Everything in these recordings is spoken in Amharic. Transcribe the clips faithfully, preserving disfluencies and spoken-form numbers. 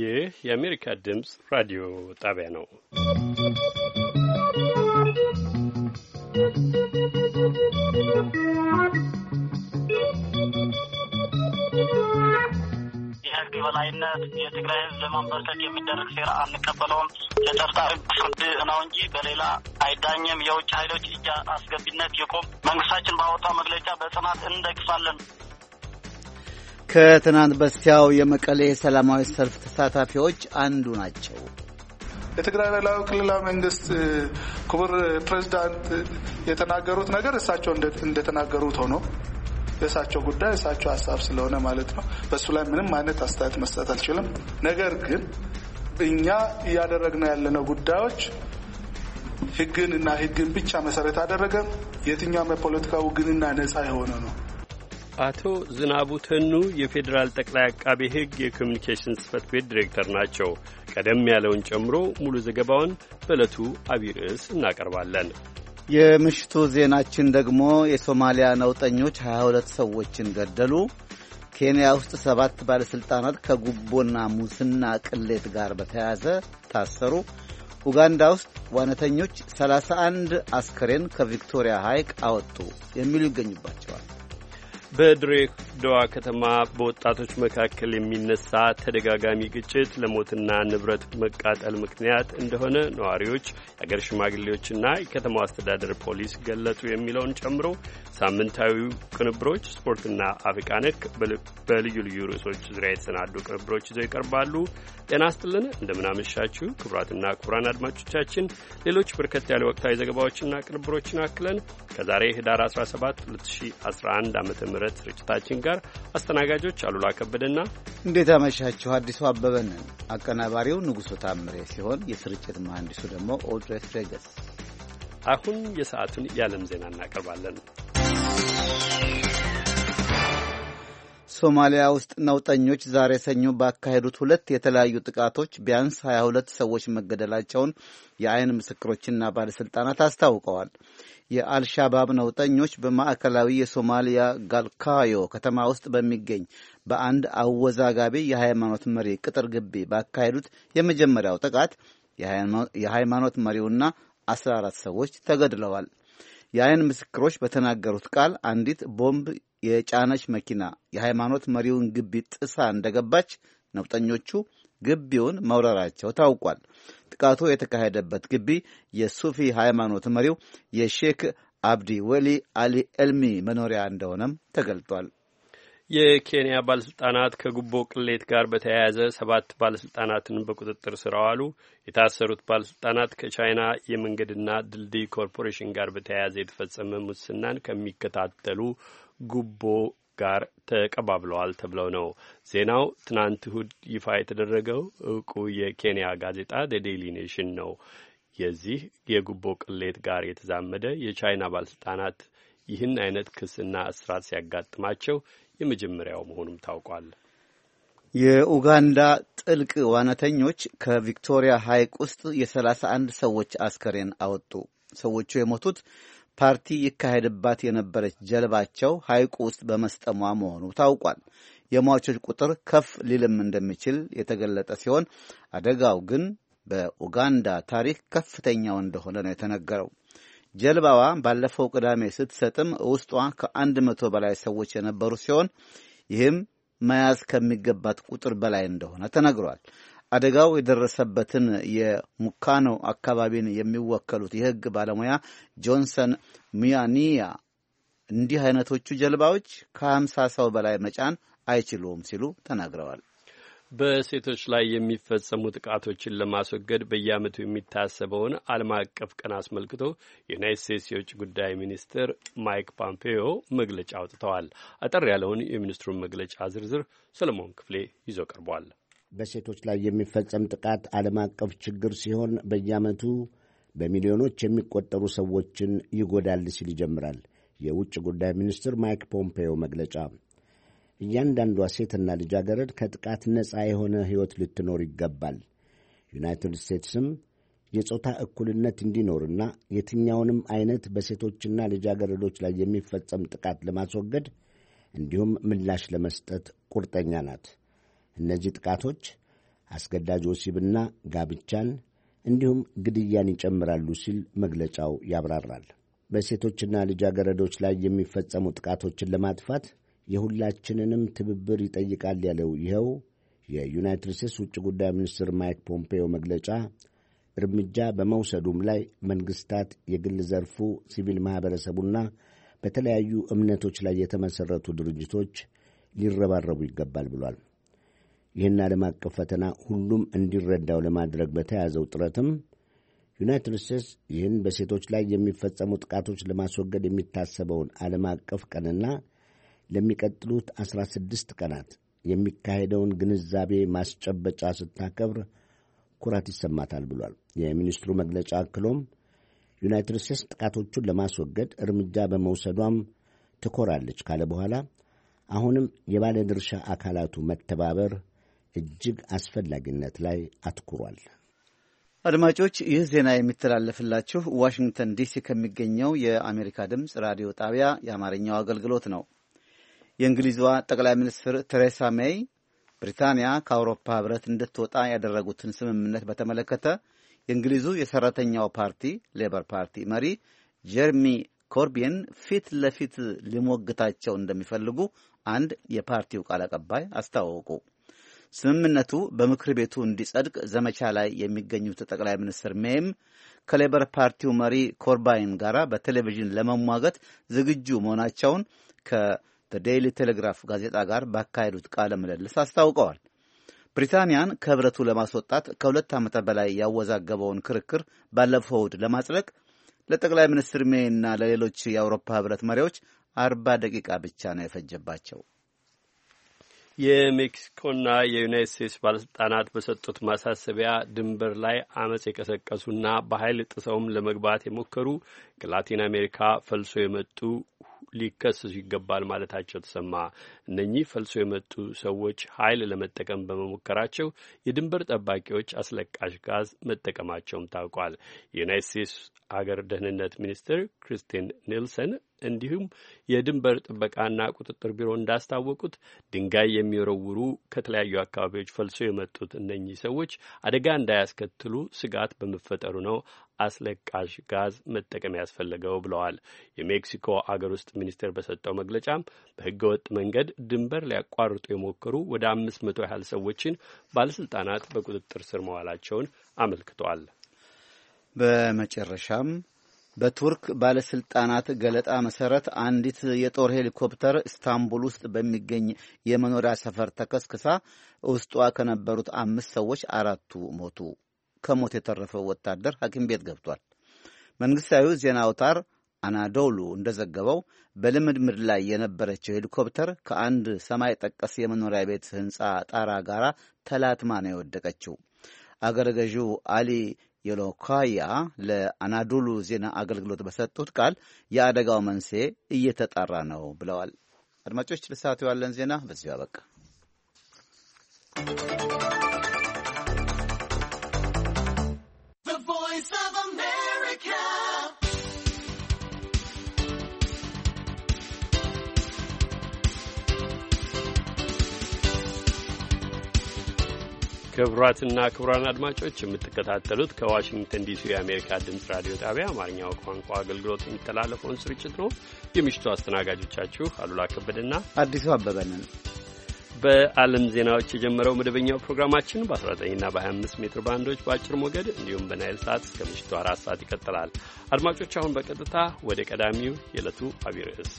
ይህ የአሜሪካ ድምፅ ራዲዮ ጣቢያ ነው። የህግ በላይነት የትግራይ ህዝብ ለማንበርከክ የሚደረግ ሴራ አንቀበለውም። ለጠርጣሪ ፍርድ ነው እንጂ በሌላ አይዳኝም። የውጭ ኃይሎች እጅ አስገቢነት ይቁም። መንግስታችን ባወጣው መግለጫ በጽናት እንደግፋለን። ከትናንት በስቲያው የመቀሌ ሰላማዊ ሰልፍ ተሳታፊዎች አንዱ ናቸው። የትግራይ ብሔራዊ ክልላዊ መንግስት ክቡር ፕሬዝዳንት የተናገሩት ነገር እሳቸው እንደተናገሩት ሆኖ የእሳቸው ጉዳይ የእሳቸው ሀሳብ ስለሆነ ማለት ነው። በሱ ላይ ምንም አይነት አስተያየት መስጠት አልችልም። ነገር ግን እኛ እያደረግነው ያለነው ጉዳዮች ህግን እና ህግን ብቻ መሰረት አደረገ የትኛውም የፖለቲካ ውግንና ነጻ የሆነ ነው። አቶ ዝናቡ ተኑ የፌዴራል ጠቅላይ አቃቤ ህግ የኮሚኒኬሽን ጽህፈት ቤት ዲሬክተር ናቸው። ቀደም ያለውን ጨምሮ ሙሉ ዘገባውን በዕለቱ አብይ ርዕስ እናቀርባለን። የምሽቱ ዜናችን ደግሞ የሶማሊያ ነውጠኞች ሀያ ሁለት ሰዎችን ገደሉ፣ ኬንያ ውስጥ ሰባት ባለሥልጣናት ከጉቦና ሙስና ቅሌት ጋር በተያያዘ ታሰሩ፣ ኡጋንዳ ውስጥ ዋናተኞች ሰላሳ አንድ አስከሬን ከቪክቶሪያ ሐይቅ አወጡ የሚሉ ይገኙባቸዋል። በድሬዳዋ ከተማ በወጣቶች መካከል የሚነሳ ተደጋጋሚ ግጭት ለሞትና ንብረት መቃጠል ምክንያት እንደሆነ ነዋሪዎች፣ የአገር ሽማግሌዎችና የከተማው አስተዳደር ፖሊስ ገለጹ የሚለውን ጨምሮ ሳምንታዊው ቅንብሮች፣ ስፖርትና አፍሪካ ነክ በልዩ ልዩ ርዕሶች ዙሪያ የተሰናዱ ቅንብሮች ይዘው ይቀርባሉ። ጤና ይስጥልን፣ እንደምናመሻችሁ ክቡራትና ክቡራን አድማጮቻችን ሌሎች በርከት ያለ ወቅታዊ ዘገባዎችና ቅንብሮችን አክለን ከዛሬ ህዳር አስራ ሰባት ሁለት ሺህ አስራ አንድ ዓመተ ምህረት ስርጭታችን ጋር አስተናጋጆች አሉላ ከበደና እንዴት አመሻችሁ አዲሱ አበበ ነን። አቀናባሪው ንጉሱ ታምሬ ሲሆን የስርጭት መሐንዲሱ ደግሞ ኦድሬስ ሬገስ። አሁን የሰዓቱን የዓለም ዜና እናቀርባለን። ሶማሊያ ውስጥ ነውጠኞች ዛሬ ሰኞ ባካሄዱት ሁለት የተለያዩ ጥቃቶች ቢያንስ ሀያ ሁለት ሰዎች መገደላቸውን የአይን ምስክሮችና ባለስልጣናት አስታውቀዋል። የአልሻባብ ነውጠኞች በማዕከላዊ የሶማሊያ ጋልካዮ ከተማ ውስጥ በሚገኝ በአንድ አወዛጋቢ የሃይማኖት መሪ ቅጥር ግቢ ባካሄዱት የመጀመሪያው ጥቃት የሃይማኖት መሪውና አስራ አራት ሰዎች ተገድለዋል። የአይን ምስክሮች በተናገሩት ቃል አንዲት ቦምብ የጫነች መኪና የሃይማኖት መሪውን ግቢ ጥሳ እንደገባች ነውጠኞቹ ግቢውን መውረራቸው ታውቋል። ጥቃቱ የተካሄደበት ግቢ የሱፊ ሃይማኖት መሪው የሼክ አብዲ ወሊ አሊ ኤልሚ መኖሪያ እንደሆነም ተገልጧል። የኬንያ ባለስልጣናት ከጉቦ ቅሌት ጋር በተያያዘ ሰባት ባለስልጣናትን በቁጥጥር ስር አዋሉ። የታሰሩት ባለስልጣናት ከቻይና የመንገድና ድልድይ ኮርፖሬሽን ጋር በተያያዘ የተፈጸመ ሙስናን ከሚከታተሉ ጉቦ ጋር ተቀባብለዋል ተብለው ነው። ዜናው ትናንት እሁድ ይፋ የተደረገው እውቁ የኬንያ ጋዜጣ ዴይሊ ኔሽን ነው። የዚህ የጉቦ ቅሌት ጋር የተዛመደ የቻይና ባለስልጣናት ይህን አይነት ክስና እስራት ሲያጋጥማቸው የመጀመሪያው መሆኑም ታውቋል። የኡጋንዳ ጥልቅ ዋናተኞች ከቪክቶሪያ ሐይቅ ውስጥ የሰላሳ አንድ ሰዎች አስከሬን አወጡ። ሰዎቹ የሞቱት ፓርቲ ይካሄድባት የነበረች ጀልባቸው ሐይቁ ውስጥ በመስጠሟ መሆኑ ታውቋል። የሟቾች ቁጥር ከፍ ሊልም እንደሚችል የተገለጠ ሲሆን አደጋው ግን በኡጋንዳ ታሪክ ከፍተኛው እንደሆነ ነው የተነገረው። ጀልባዋ ባለፈው ቅዳሜ ስትሰጥም ውስጧ ከአንድ መቶ በላይ ሰዎች የነበሩ ሲሆን ይህም መያዝ ከሚገባት ቁጥር በላይ እንደሆነ ተነግሯል። አደጋው የደረሰበትን የሙካኖ አካባቢን የሚወከሉት የሕግ ባለሙያ ጆንሰን ሚያኒያ እንዲህ አይነቶቹ ጀልባዎች ከሀምሳ ሰው በላይ መጫን አይችሉም ሲሉ ተናግረዋል። በሴቶች ላይ የሚፈጸሙ ጥቃቶችን ለማስወገድ በየዓመቱ የሚታሰበውን ዓለም አቀፍ ቀን አስመልክቶ የዩናይትድ ስቴትስ የውጭ ጉዳይ ሚኒስትር ማይክ ፖምፔዮ መግለጫ አውጥተዋል። አጠር ያለውን የሚኒስትሩን መግለጫ ዝርዝር ሰለሞን ክፍሌ ይዞ ቀርቧል። በሴቶች ላይ የሚፈጸም ጥቃት ዓለም አቀፍ ችግር ሲሆን በየዓመቱ በሚሊዮኖች የሚቆጠሩ ሰዎችን ይጎዳል ሲል ይጀምራል የውጭ ጉዳይ ሚኒስትር ማይክ ፖምፔዮ መግለጫ። እያንዳንዷ ሴትና ልጃገረድ ከጥቃት ነጻ የሆነ ሕይወት ልትኖር ይገባል። ዩናይትድ ስቴትስም የጾታ እኩልነት እንዲኖርና የትኛውንም አይነት በሴቶችና ልጃገረዶች ላይ የሚፈጸም ጥቃት ለማስወገድ እንዲሁም ምላሽ ለመስጠት ቁርጠኛ ናት። እነዚህ ጥቃቶች አስገዳጅ ወሲብና ጋብቻን እንዲሁም ግድያን ይጨምራሉ ሲል መግለጫው ያብራራል። በሴቶችና ልጃገረዶች ላይ የሚፈጸሙ ጥቃቶችን ለማጥፋት የሁላችንንም ትብብር ይጠይቃል ያለው ይኸው የዩናይትድ ስቴትስ ውጭ ጉዳይ ሚኒስትር ማይክ ፖምፔዮ መግለጫ እርምጃ በመውሰዱም ላይ መንግስታት፣ የግል ዘርፉ፣ ሲቪል ማኅበረሰቡና በተለያዩ እምነቶች ላይ የተመሠረቱ ድርጅቶች ሊረባረቡ ይገባል ብሏል። ይህን ዓለም አቀፍ ፈተና ሁሉም እንዲረዳው ለማድረግ በተያዘው ጥረትም ዩናይትድ ስቴትስ ይህን በሴቶች ላይ የሚፈጸሙ ጥቃቶች ለማስወገድ የሚታሰበውን ዓለም አቀፍ ቀንና ለሚቀጥሉት አስራ ስድስት ቀናት የሚካሄደውን ግንዛቤ ማስጨበጫ ስታከብር ኩራት ይሰማታል ብሏል። የሚኒስትሩ መግለጫ አክሎም ዩናይትድ ስቴትስ ጥቃቶቹን ለማስወገድ እርምጃ በመውሰዷም ትኮራለች ካለ በኋላ አሁንም የባለ ድርሻ አካላቱ መተባበር እጅግ አስፈላጊነት ላይ አትኩሯል። አድማጮች፣ ይህ ዜና የሚተላለፍላችሁ ዋሽንግተን ዲሲ ከሚገኘው የአሜሪካ ድምፅ ራዲዮ ጣቢያ የአማርኛው አገልግሎት ነው። የእንግሊዟ ጠቅላይ ሚኒስትር ቴሬሳ ሜይ ብሪታንያ ከአውሮፓ ሕብረት እንድትወጣ ያደረጉትን ስምምነት በተመለከተ የእንግሊዙ የሰራተኛው ፓርቲ ሌበር ፓርቲ መሪ ጀርሚ ኮርቢን ፊት ለፊት ሊሞግታቸው እንደሚፈልጉ አንድ የፓርቲው ቃል አቀባይ አስታወቁ። ስምምነቱ በምክር ቤቱ እንዲጸድቅ ዘመቻ ላይ የሚገኙት ጠቅላይ ሚኒስትር ሜይም ከሌበር ፓርቲው መሪ ኮርባይን ጋር በቴሌቪዥን ለመሟገት ዝግጁ መሆናቸውን ከዴይሊ ቴሌግራፍ ጋዜጣ ጋር ባካሄዱት ቃለ ምልልስ አስታውቀዋል። ብሪታንያን ከህብረቱ ለማስወጣት ከሁለት ዓመት በላይ ያወዛገበውን ክርክር ባለፈው እሁድ ለማጽደቅ ለጠቅላይ ሚኒስትር ሜይና ለሌሎች የአውሮፓ ህብረት መሪዎች አርባ ደቂቃ ብቻ ነው የፈጀባቸው። የሜክሲኮና የዩናይት ስቴትስ ባለስልጣናት በሰጡት ማሳሰቢያ ድንበር ላይ አመጽ የቀሰቀሱና በኃይል ጥሰውም ለመግባት የሞከሩ ከላቲን አሜሪካ ፈልሶ የመጡ ሊከሰሱ ይገባል ማለታቸው ተሰማ። እነኚህ ፈልሶ የመጡ ሰዎች ኃይል ለመጠቀም በመሞከራቸው የድንበር ጠባቂዎች አስለቃሽ ጋዝ መጠቀማቸውም ታውቋል። የዩናይት ስቴትስ አገር ደህንነት ሚኒስትር ክሪስቲን ኒልሰን እንዲሁም የድንበር ጥበቃና ቁጥጥር ቢሮ እንዳስታወቁት ድንጋይ የሚወረውሩ ከተለያዩ አካባቢዎች ፈልሶ የመጡት እነኚህ ሰዎች አደጋ እንዳያስከትሉ ስጋት በመፈጠሩ ነው አስለቃሽ ጋዝ መጠቀም ያስፈለገው ብለዋል። የሜክሲኮ አገር ውስጥ ሚኒስቴር በሰጠው መግለጫም በህገወጥ መንገድ ድንበር ሊያቋርጡ የሞከሩ ወደ አምስት መቶ ያህል ሰዎችን ባለስልጣናት በቁጥጥር ስር መዋላቸውን አመልክቷል። በመጨረሻም በቱርክ ባለስልጣናት ገለጣ መሰረት አንዲት የጦር ሄሊኮፕተር ኢስታንቡል ውስጥ በሚገኝ የመኖሪያ ሰፈር ተከስክሳ ውስጧ ከነበሩት አምስት ሰዎች አራቱ ሞቱ። ከሞት የተረፈው ወታደር ሐኪም ቤት ገብቷል። መንግስታዊ ዜና አውታር አናዶሉ እንደዘገበው በልምድምድ ላይ የነበረችው ሄሊኮፕተር ከአንድ ሰማይ ጠቀስ የመኖሪያ ቤት ህንፃ ጣራ ጋር ተላትማ ነው የወደቀችው። አገረ ገዢው አሊ የሎካያ ለአናዶሉ ዜና አገልግሎት በሰጡት ቃል የአደጋው መንስኤ እየተጣራ ነው ብለዋል። አድማጮች፣ ለሰዓቱ ያለን ዜና በዚሁ አበቃ። ክቡራትና ክቡራን አድማጮች የምትከታተሉት ከዋሽንግተን ዲሲ የአሜሪካ ድምፅ ራዲዮ ጣቢያ አማርኛው ቋንቋ አገልግሎት የሚተላለፈውን ስርጭት ነው። የምሽቱ አስተናጋጆቻችሁ አሉላ ከበደና አዲሱ አበበ ነን። በዓለም ዜናዎች የጀመረው መደበኛው ፕሮግራማችን በአስራ ዘጠኝና በሀያ አምስት ሜትር ባንዶች በአጭር ሞገድ እንዲሁም በናይል ሰዓት እስከ ምሽቱ አራት ሰዓት ይቀጥላል። አድማጮች፣ አሁን በቀጥታ ወደ ቀዳሚው የዕለቱ አብይ ርዕስ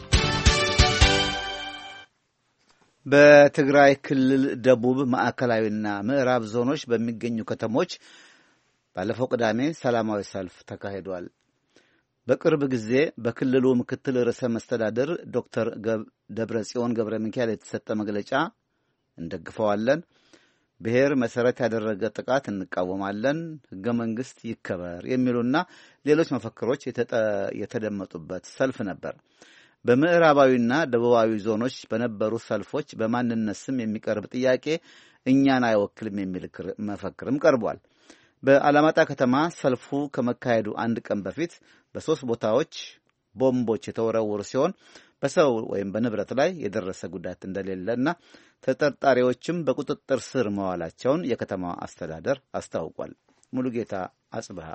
በትግራይ ክልል ደቡብ ማዕከላዊና ምዕራብ ዞኖች በሚገኙ ከተሞች ባለፈው ቅዳሜ ሰላማዊ ሰልፍ ተካሂዷል። በቅርብ ጊዜ በክልሉ ምክትል ርዕሰ መስተዳድር ዶክተር ደብረጽዮን ገብረ ሚካኤል የተሰጠ መግለጫ እንደግፈዋለን፣ ብሔር መሰረት ያደረገ ጥቃት እንቃወማለን፣ ሕገ መንግሥት ይከበር የሚሉና ሌሎች መፈክሮች የተደመጡበት ሰልፍ ነበር። በምዕራባዊና ደቡባዊ ዞኖች በነበሩ ሰልፎች በማንነት ስም የሚቀርብ ጥያቄ እኛን አይወክልም የሚል መፈክርም ቀርቧል። በአላማጣ ከተማ ሰልፉ ከመካሄዱ አንድ ቀን በፊት በሶስት ቦታዎች ቦምቦች የተወረወሩ ሲሆን በሰው ወይም በንብረት ላይ የደረሰ ጉዳት እንደሌለና ተጠርጣሪዎችም በቁጥጥር ስር መዋላቸውን የከተማዋ አስተዳደር አስታውቋል። ሙሉጌታ አጽብሃ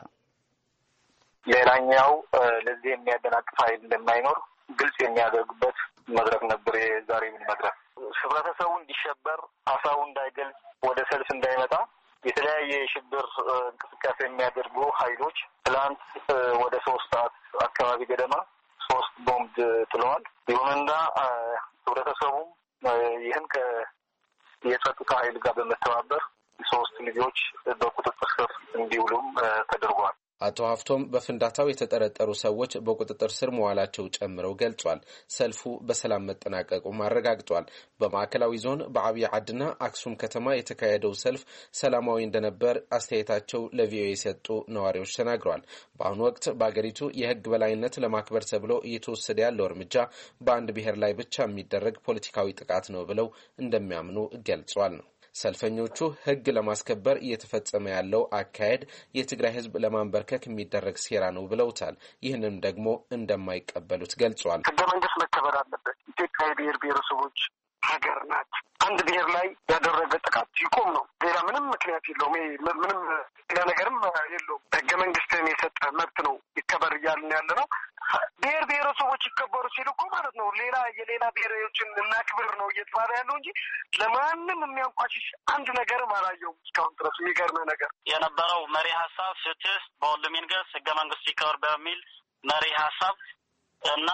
ሌላኛው ለዚህ የሚያደናቅፍ ኃይል እንደማይኖር ግልጽ የሚያደርጉበት መድረክ ነበር። የዛሬ መድረክ ህብረተሰቡ እንዲሸበር፣ ሀሳቡ እንዳይገልጽ፣ ወደ ሰልፍ እንዳይመጣ የተለያየ የሽብር እንቅስቃሴ የሚያደርጉ ኃይሎች ትላንት ወደ ሶስት ሰዓት አካባቢ ገደማ ሶስት ቦምብ ጥለዋል። ይሁንና ህብረተሰቡም ይህን የጸጥታ ኃይል ጋር በመተባበር ሶስት ልጆች በቁጥጥር ስር እንዲውሉም ተደርጓል። አቶ ሀፍቶም በፍንዳታው የተጠረጠሩ ሰዎች በቁጥጥር ስር መዋላቸው ጨምረው ገልጿል። ሰልፉ በሰላም መጠናቀቁም አረጋግጧል። በማዕከላዊ ዞን በአብይ ዓድና አክሱም ከተማ የተካሄደው ሰልፍ ሰላማዊ እንደነበር አስተያየታቸው ለቪኦኤ የሰጡ ነዋሪዎች ተናግረዋል። በአሁኑ ወቅት በአገሪቱ የህግ በላይነት ለማክበር ተብሎ እየተወሰደ ያለው እርምጃ በአንድ ብሔር ላይ ብቻ የሚደረግ ፖለቲካዊ ጥቃት ነው ብለው እንደሚያምኑ ገልጿል ነው ሰልፈኞቹ ህግ ለማስከበር እየተፈጸመ ያለው አካሄድ የትግራይ ህዝብ ለማንበርከክ የሚደረግ ሴራ ነው ብለውታል። ይህንም ደግሞ እንደማይቀበሉት ገልጿል። ህገ መንግስት መከበር አለበት። ኢትዮጵያ የብሔር ብሔረሰቦች ሀገር ናት። አንድ ብሔር ላይ ያደረገ ጥቃት ይቆም ነው። ሌላ ምንም ምክንያት የለውም። ምንም ሌላ ነገርም የለውም። ህገ መንግስትን የሰጠ መብት ነው ይከበር እያልን ያለ ነው። ብሔር ብሔረሰቦች ይከበሩ ሲሉ እኮ ማለት ነው ሌላ የሌላ ብሔሮችን እናክብር ነው እየተባለ ያለው እንጂ ለማንም የሚያንቋሽሽ አንድ ነገርም አላየውም እስካሁን ድረስ። የሚገርም ነገር የነበረው መሪ ሀሳብ ፍትህ በሁሉም ይንገስ፣ ህገ መንግስት ይከበር በሚል መሪ ሀሳብ እና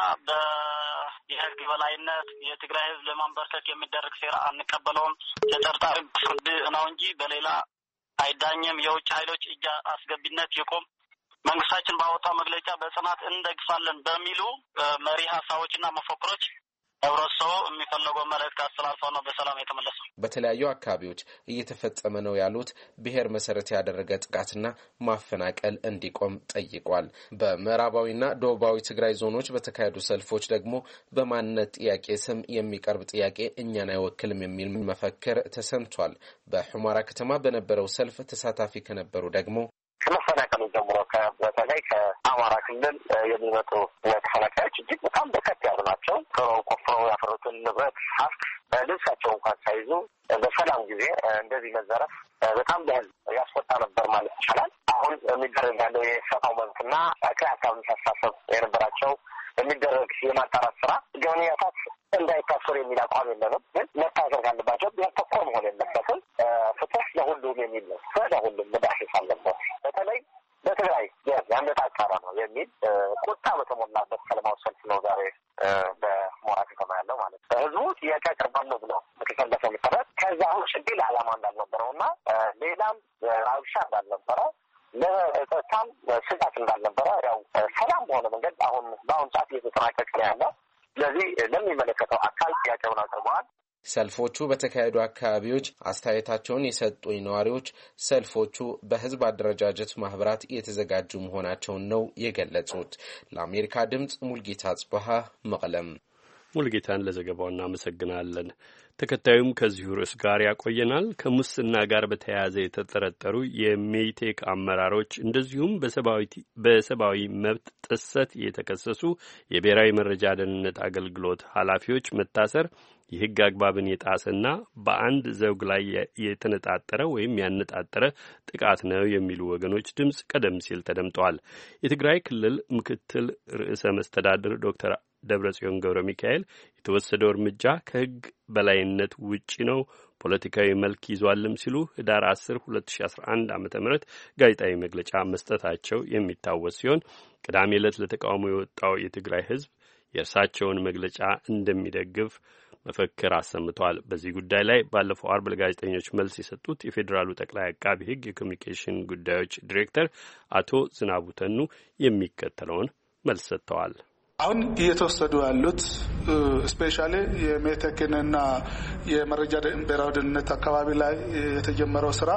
በየህግ በላይነት የትግራይ ህዝብ ለማንበርከክ የሚደረግ ሴራ አንቀበለውም፣ ተጠርጣሪ ፍርድ ነው እንጂ በሌላ አይዳኝም፣ የውጭ ኃይሎች እጅ አስገቢነት ይቆም፣ መንግስታችን ባወጣው መግለጫ በጽናት እንደግፋለን በሚሉ መሪ ሀሳቦችና መፈክሮች ህብረተሰቡ የሚፈለገው መልእክት አስተላልፈው ነው በሰላም የተመለሰው። በተለያዩ አካባቢዎች እየተፈጸመ ነው ያሉት ብሔር መሰረት ያደረገ ጥቃትና ማፈናቀል እንዲቆም ጠይቋል። በምዕራባዊና ደቡባዊ ትግራይ ዞኖች በተካሄዱ ሰልፎች ደግሞ በማንነት ጥያቄ ስም የሚቀርብ ጥያቄ እኛን አይወክልም የሚል መፈክር ተሰምቷል። በሑመራ ከተማ በነበረው ሰልፍ ተሳታፊ ከነበሩ ደግሞ ከመፈናቀሉ ጀምሮ በተለይ ከአማራ ክልል የሚመጡ ተፈናቃዮች እጅግ በጣም በርከት ያሉ ናቸው። ቆፍረው ያፈሩትን ንብረት ሀብት ልብሳቸው እንኳን ሳይዙ በሰላም ጊዜ እንደዚህ መዘረፍ በጣም በህዝብ ያስቆጣ ነበር ማለት ይቻላል። አሁን የሚደረግ ያለው የሰፋው መብትና ከሀሳብ አስተሳሰብ የነበራቸው የሚደረግ የማጣራት ስራ ገንያታት እንዳይታሰሩ የሚል አቋም የለንም። ግን መታሰር ካለባቸው ተኮር መሆን የለበትም። ፍትህ ለሁሉም የሚል ነው። ለሁሉም መዳሰስ አለበት። በተለይ በትግራይ ያነጣጠረ ነው የሚል ቁጣ በተሞላበት ሰላማዊ ሰልፍ ነው ዛሬ በሑመራ ከተማ ያለው ማለት ነው። ህዝቡ ጥያቄ አቀርባለሁ ብሎ በተሰለፈ መሰረት ከዛ ውጭ ሌላ ዓላማ እንዳልነበረው እና ሌላም አብሻ እንዳልነበረ ለጸጥታም ስጋት እንዳልነበረ ያው ሰላም በሆነ መንገድ አሁን በአሁን ሰዓት እየተጠናቀቀ ነው ያለው። ስለዚህ ለሚመለከተው አካል ጥያቄውን አቅርበዋል። ሰልፎቹ በተካሄዱ አካባቢዎች አስተያየታቸውን የሰጡኝ ነዋሪዎች ሰልፎቹ በህዝብ አደረጃጀት ማህበራት የተዘጋጁ መሆናቸውን ነው የገለጹት። ለአሜሪካ ድምጽ ሙልጌታ ጽበሃ መቀለም። ሙልጌታን ለዘገባው እናመሰግናለን። ተከታዩም ከዚሁ ርዕስ ጋር ያቆየናል። ከሙስና ጋር በተያያዘ የተጠረጠሩ የሜይቴክ አመራሮች እንደዚሁም በሰብአዊ መብት ጥሰት የተከሰሱ የብሔራዊ መረጃ ደህንነት አገልግሎት ኃላፊዎች መታሰር የህግ አግባብን የጣሰና በአንድ ዘውግ ላይ የተነጣጠረ ወይም ያነጣጠረ ጥቃት ነው የሚሉ ወገኖች ድምፅ ቀደም ሲል ተደምጠዋል። የትግራይ ክልል ምክትል ርዕሰ መስተዳድር ዶክተር ደብረጽዮን ገብረ ሚካኤል የተወሰደው እርምጃ ከህግ በላይነት ውጪ ነው፣ ፖለቲካዊ መልክ ይዟልም ሲሉ ህዳር አስር ሁለት ሺ አስራ አንድ ዓመተ ምህረት ጋዜጣዊ መግለጫ መስጠታቸው የሚታወስ ሲሆን ቅዳሜ ዕለት ለተቃውሞ የወጣው የትግራይ ህዝብ የእርሳቸውን መግለጫ እንደሚደግፍ መፈክር አሰምተዋል። በዚህ ጉዳይ ላይ ባለፈው አርብ ለጋዜጠኞች መልስ የሰጡት የፌዴራሉ ጠቅላይ አቃቢ ህግ የኮሚኒኬሽን ጉዳዮች ዲሬክተር አቶ ዝናቡ ተኑ የሚከተለውን መልስ ሰጥተዋል። አሁን እየተወሰዱ ያሉት ስፔሻሊ የሜቴክንና የመረጃ ብሔራዊ ደህንነት አካባቢ ላይ የተጀመረው ስራ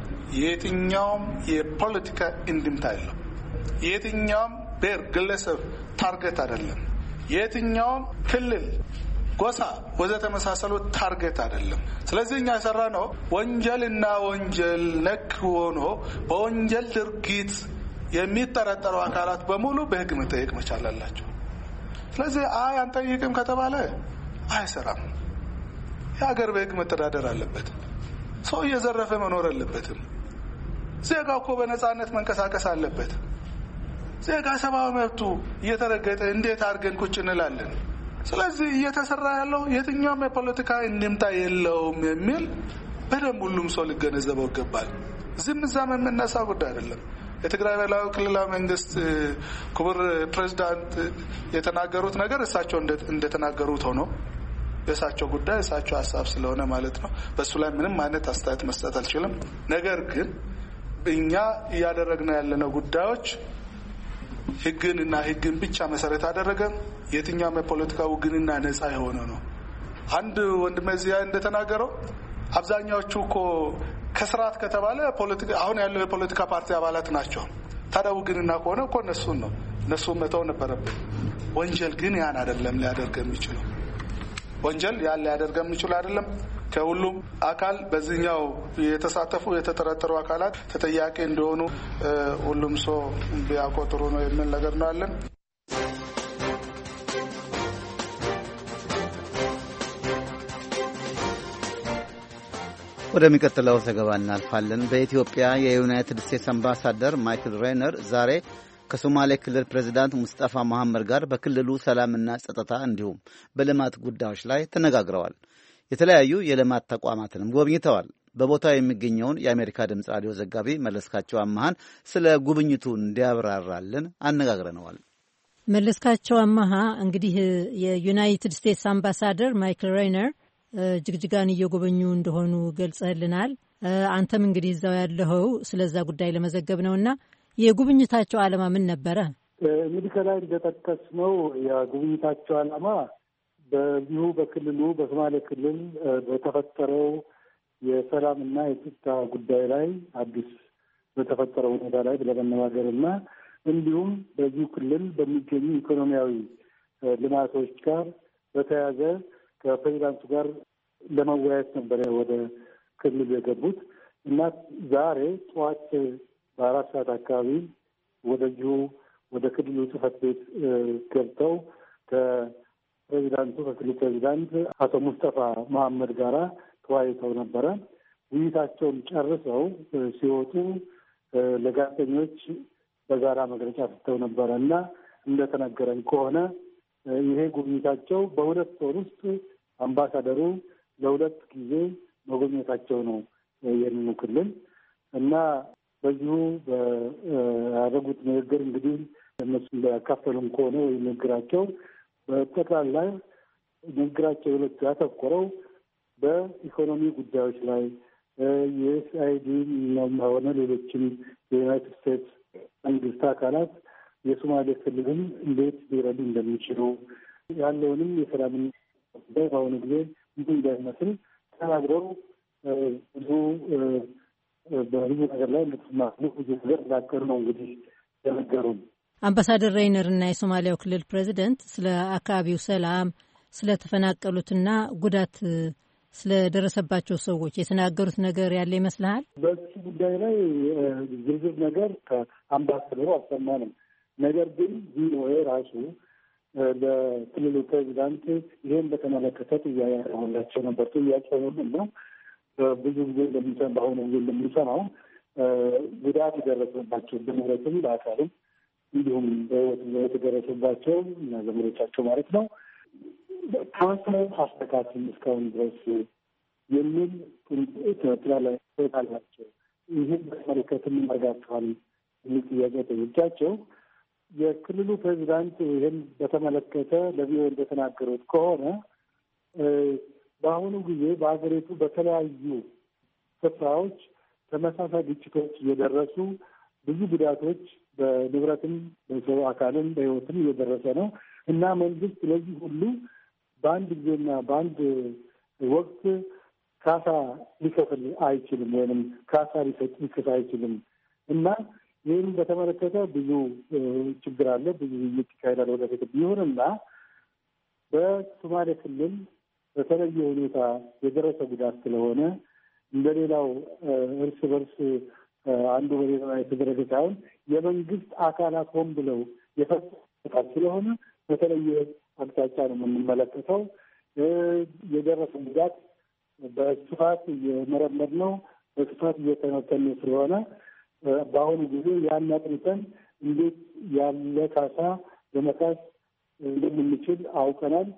የትኛውም የፖለቲካ እንድምታ የለው። የትኛውም ብሔር ግለሰብ ታርጌት አይደለም። የትኛውም ክልል፣ ጎሳ ወዘተ መሳሰሉት ታርጌት አይደለም። ስለዚህ እኛ የሰራ ነው ወንጀልና ወንጀል ነክ ሆኖ በወንጀል ድርጊት የሚጠረጠሩ አካላት በሙሉ በህግ መጠየቅ መቻል አላቸው። ስለዚህ አይ አንጠይቅም ከተባለ አይሰራም። የሀገር በህግ መተዳደር አለበት። ሰው እየዘረፈ መኖር አለበትም። ዜጋ እኮ በነጻነት መንቀሳቀስ አለበት። ዜጋ ሰብአዊ መብቱ እየተረገጠ እንዴት አድርገን ቁጭ እንላለን? ስለዚህ እየተሰራ ያለው የትኛውም የፖለቲካ እንድምታ የለውም የሚል በደንብ ሁሉም ሰው ሊገነዘበው ይገባል። ዝም ዛም የምነሳ ጉዳይ አይደለም። የትግራይ ብሔራዊ ክልላዊ መንግስት ክቡር ፕሬዝዳንት የተናገሩት ነገር እሳቸው እንደተናገሩት ሆኖ የእሳቸው ጉዳይ የእሳቸው ሀሳብ ስለሆነ ማለት ነው። በሱ ላይ ምንም አይነት አስተያየት መስጠት አልችልም። ነገር ግን እኛ እያደረግን ያለነው ጉዳዮች ህግን እና ህግን ብቻ መሰረት አደረገ የትኛውም የፖለቲካ ውግንና ነፃ የሆነ ነው። አንድ ወንድም እዚያ እንደተናገረው አብዛኛዎቹ እኮ ከስርዓት ከተባለ ፖለቲካ አሁን ያለው የፖለቲካ ፓርቲ አባላት ናቸው። ታዲያ ውግንና ከሆነ እኮ እነሱን ነው እነሱን መተው ነበረብን። ወንጀል ግን ያን አይደለም ሊያደርግ የሚችለው ወንጀል ያን ሊያደርግ የሚችለው አይደለም። ከሁሉም አካል በዚህኛው የተሳተፉ የተጠረጠሩ አካላት ተጠያቂ እንደሆኑ ሁሉም ሰው ቢያቆጥሩ ነው የሚል ነገር ነው አለን። ወደሚቀጥለው ዘገባ እናልፋለን። በኢትዮጵያ የዩናይትድ ስቴትስ አምባሳደር ማይክል ሬነር ዛሬ ከሶማሌ ክልል ፕሬዝዳንት ሙስጠፋ መሐመድ ጋር በክልሉ ሰላምና ጸጥታ እንዲሁም በልማት ጉዳዮች ላይ ተነጋግረዋል። የተለያዩ የልማት ተቋማትንም ጎብኝተዋል። በቦታው የሚገኘውን የአሜሪካ ድምፅ ራዲዮ ዘጋቢ መለስካቸው አማሃን ስለ ጉብኝቱ እንዲያብራራልን አነጋግረነዋል። መለስካቸው አማሃ፣ እንግዲህ የዩናይትድ ስቴትስ አምባሳደር ማይክል ሬነር ጅግጅጋን እየጎበኙ እንደሆኑ ገልጸህልናል። አንተም እንግዲህ እዛው ያለኸው ስለዛ ጉዳይ ለመዘገብ ነውና የጉብኝታቸው ዓላማ ምን ነበረ? እንግዲህ ከላይ እንደጠቀስነው የጉብኝታቸው ዓላማ በዚሁ በክልሉ በሶማሌ ክልል በተፈጠረው የሰላምና የጸጥታ ጉዳይ ላይ አዲስ በተፈጠረው ሁኔታ ላይ ለመነጋገርና እንዲሁም በዚሁ ክልል በሚገኙ ኢኮኖሚያዊ ልማቶች ጋር በተያያዘ ከፕሬዚዳንቱ ጋር ለመወያየት ነበር ወደ ክልሉ የገቡት እና ዛሬ ጠዋት በአራት ሰዓት አካባቢ ወደዚሁ ወደ ክልሉ ጽሕፈት ቤት ገብተው ከፕሬዚዳንቱ ከክልሉ ፕሬዚዳንት አቶ ሙስጠፋ መሐመድ ጋራ ተወያይተው ነበረ። ውይይታቸውን ጨርሰው ሲወጡ ለጋዜጠኞች በጋራ መግለጫ ሰጥተው ነበረ እና እንደተነገረን ከሆነ ይሄ ጉብኝታቸው በሁለት ወር ውስጥ አምባሳደሩ ለሁለት ጊዜ መጎብኘታቸው ነው የኔኑ ክልል እና በዚሁ ያደረጉት ንግግር እንግዲህ እነሱ ያካፈሉም ከሆነ ወይ ንግግራቸው በጠቅላላ ንግግራቸው ሁለቱ ያተኮረው በኢኮኖሚ ጉዳዮች ላይ የዩኤስአይዲ ሆነ ሌሎችም የዩናይትድ ስቴትስ መንግስት አካላት የሶማሌ ክልልን እንዴት ሊረዱ እንደሚችሉ ያለውንም የሰላምን ጉዳይ በአሁኑ ጊዜ ብዙ እንዳይመስል ተናግረው ብዙ በብዙ ነገር ላይ እንድትማሉ ብዙ ነገር እንዳቀሩ ነው እንግዲህ የነገሩን። አምባሳደር ሬይነር እና የሶማሊያው ክልል ፕሬዚደንት ስለ አካባቢው ሰላም፣ ስለተፈናቀሉትና ጉዳት ስለደረሰባቸው ሰዎች የተናገሩት ነገር ያለ ይመስልሃል? በዚህ ጉዳይ ላይ ዝርዝር ነገር ከአምባሳደሩ አልሰማንም። ነገር ግን ቪኦኤ ራሱ ለክልሉ ፕሬዚዳንት ይሄን በተመለከተ ጥያቄ ያቀረበላቸው ነበር። ጥያቄ ሆኑም ነው ብዙ ጊዜ እንደሚሰማ በአሁኑ ጊዜ እንደሚሰማው ጉዳት የደረሰባቸው በንብረትም በአካልም እንዲሁም በሕይወት የተደረሰባቸው እና ዘመዶቻቸው ማለት ነው ካንሰር አስተካክል እስካሁን ድረስ የሚል ትላላይ አላቸው። ይህን በተመለከተ ምን አድርጋችኋል የሚል ጥያቄ ጠይቄያቸው የክልሉ ፕሬዚዳንት ይህን በተመለከተ ለቪኦኤ እንደተናገሩት ከሆነ በአሁኑ ጊዜ በሀገሪቱ በተለያዩ ስፍራዎች ተመሳሳይ ግጭቶች እየደረሱ ብዙ ጉዳቶች በንብረትም በሰው አካልም በሕይወትም እየደረሰ ነው እና መንግስት ለዚህ ሁሉ በአንድ ጊዜና በአንድ ወቅት ካሳ ሊከፍል አይችልም ወይም ካሳ ሊሰጥ ሊከፍል አይችልም እና ይህን በተመለከተ ብዙ ችግር አለ፣ ብዙ ውይይት ይካሄዳል ወደፊት ቢሆንና በሶማሌ ክልል በተለየ ሁኔታ የደረሰ ጉዳት ስለሆነ እንደሌላው እርስ በርስ አንዱ በሌላ ላይ የተደረገ ሳይሆን የመንግስት አካላት ሆን ብለው የፈጸሙት ስለሆነ በተለየ አቅጣጫ ነው የምንመለከተው። የደረሰ ጉዳት በስፋት እየመረመር ነው፣ በስፋት እየተነተን ስለሆነ በአሁኑ ጊዜ ያን አጥንተን እንዴት ያለ ካሳ ለመካስ እንደምንችል አውቀናል።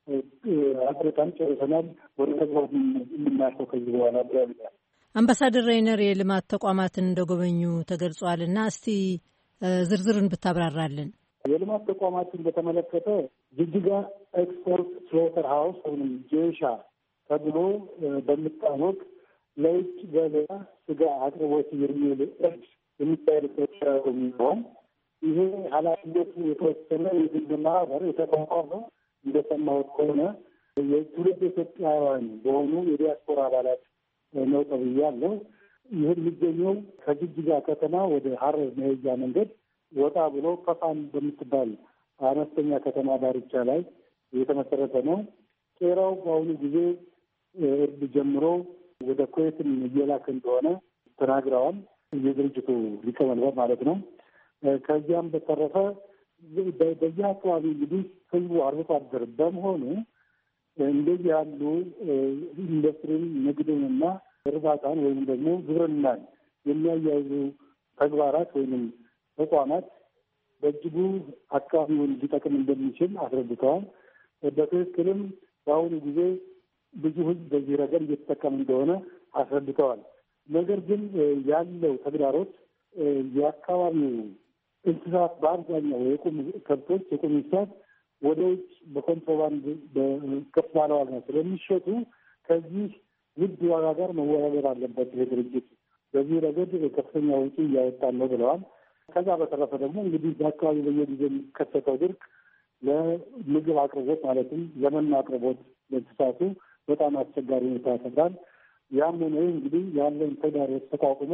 አጥርተን ጨርሰናል። ወደ ተግባር የምናልፈው ከዚህ በኋላ ብለዋል። አምባሳደር ሬይነር የልማት ተቋማትን እንደጎበኙ ተገልጿል እና እስቲ ዝርዝርን ብታብራራልን። የልማት ተቋማትን በተመለከተ ጅጅጋ ኤክስፖርት ስሎተር ሃውስ ወይም ጄሻ ተብሎ በሚታወቅ ለውጭ ገበያ ስጋ አቅርቦት የሚውል እርድ የሚካሄድበት የሚሆን ይሄ ኃላፊነቱ የተወሰነ የግል ማህበር የተቋቋመ እንደሰማሁት ከሆነ የትውልድ ኢትዮጵያውያን በሆኑ የዲያስፖራ አባላት ነው ተብያለሁ። ይህ የሚገኘው ከጅጅጋ ከተማ ወደ ሀረር መሄጃ መንገድ ወጣ ብሎ ከፋን በምትባል አነስተኛ ከተማ ዳርቻ ላይ የተመሰረተ ነው። ቄራው በአሁኑ ጊዜ እርድ ጀምሮ ወደ ኩዌትን እየላክ እንደሆነ ተናግረዋል። የድርጅቱ ሊቀመንበር ማለት ነው። ከዚያም በተረፈ በዚህ አካባቢ እንግዲህ ህዝቡ አርብቶ አደር በመሆኑ እንደዚህ ያሉ ኢንዱስትሪን፣ ንግድንና እርባታን ወይም ደግሞ ግብርናን የሚያያይዙ ተግባራት ወይም ተቋማት በእጅጉ አካባቢውን ሊጠቅም እንደሚችል አስረድተዋል። በትክክልም በአሁኑ ጊዜ ብዙ ህዝብ በዚህ ረገድ እየተጠቀም እንደሆነ አስረድተዋል። ነገር ግን ያለው ተግዳሮት የአካባቢው እንስሳት በአብዛኛው የቁም ከብቶች የቁም እንስሳት ወደ ውጭ በኮንትሮባንድ በከፍ ባለ ዋጋ ስለሚሸጡ ከዚህ ውድ ዋጋ ጋር መወዳደር አለበት ይሄ ድርጅት። በዚህ ረገድ ከፍተኛ ወጪ እያወጣን ነው ብለዋል። ከዛ በተረፈ ደግሞ እንግዲህ በአካባቢ በየጊዜው የሚከሰተው ድርቅ ለምግብ አቅርቦት ማለትም ለመኖ አቅርቦት ለእንስሳቱ በጣም አስቸጋሪ ሁኔታ ያፈጥራል። ያም ሆነ እንግዲህ ያለን ተግዳሮት ተቋቁሞ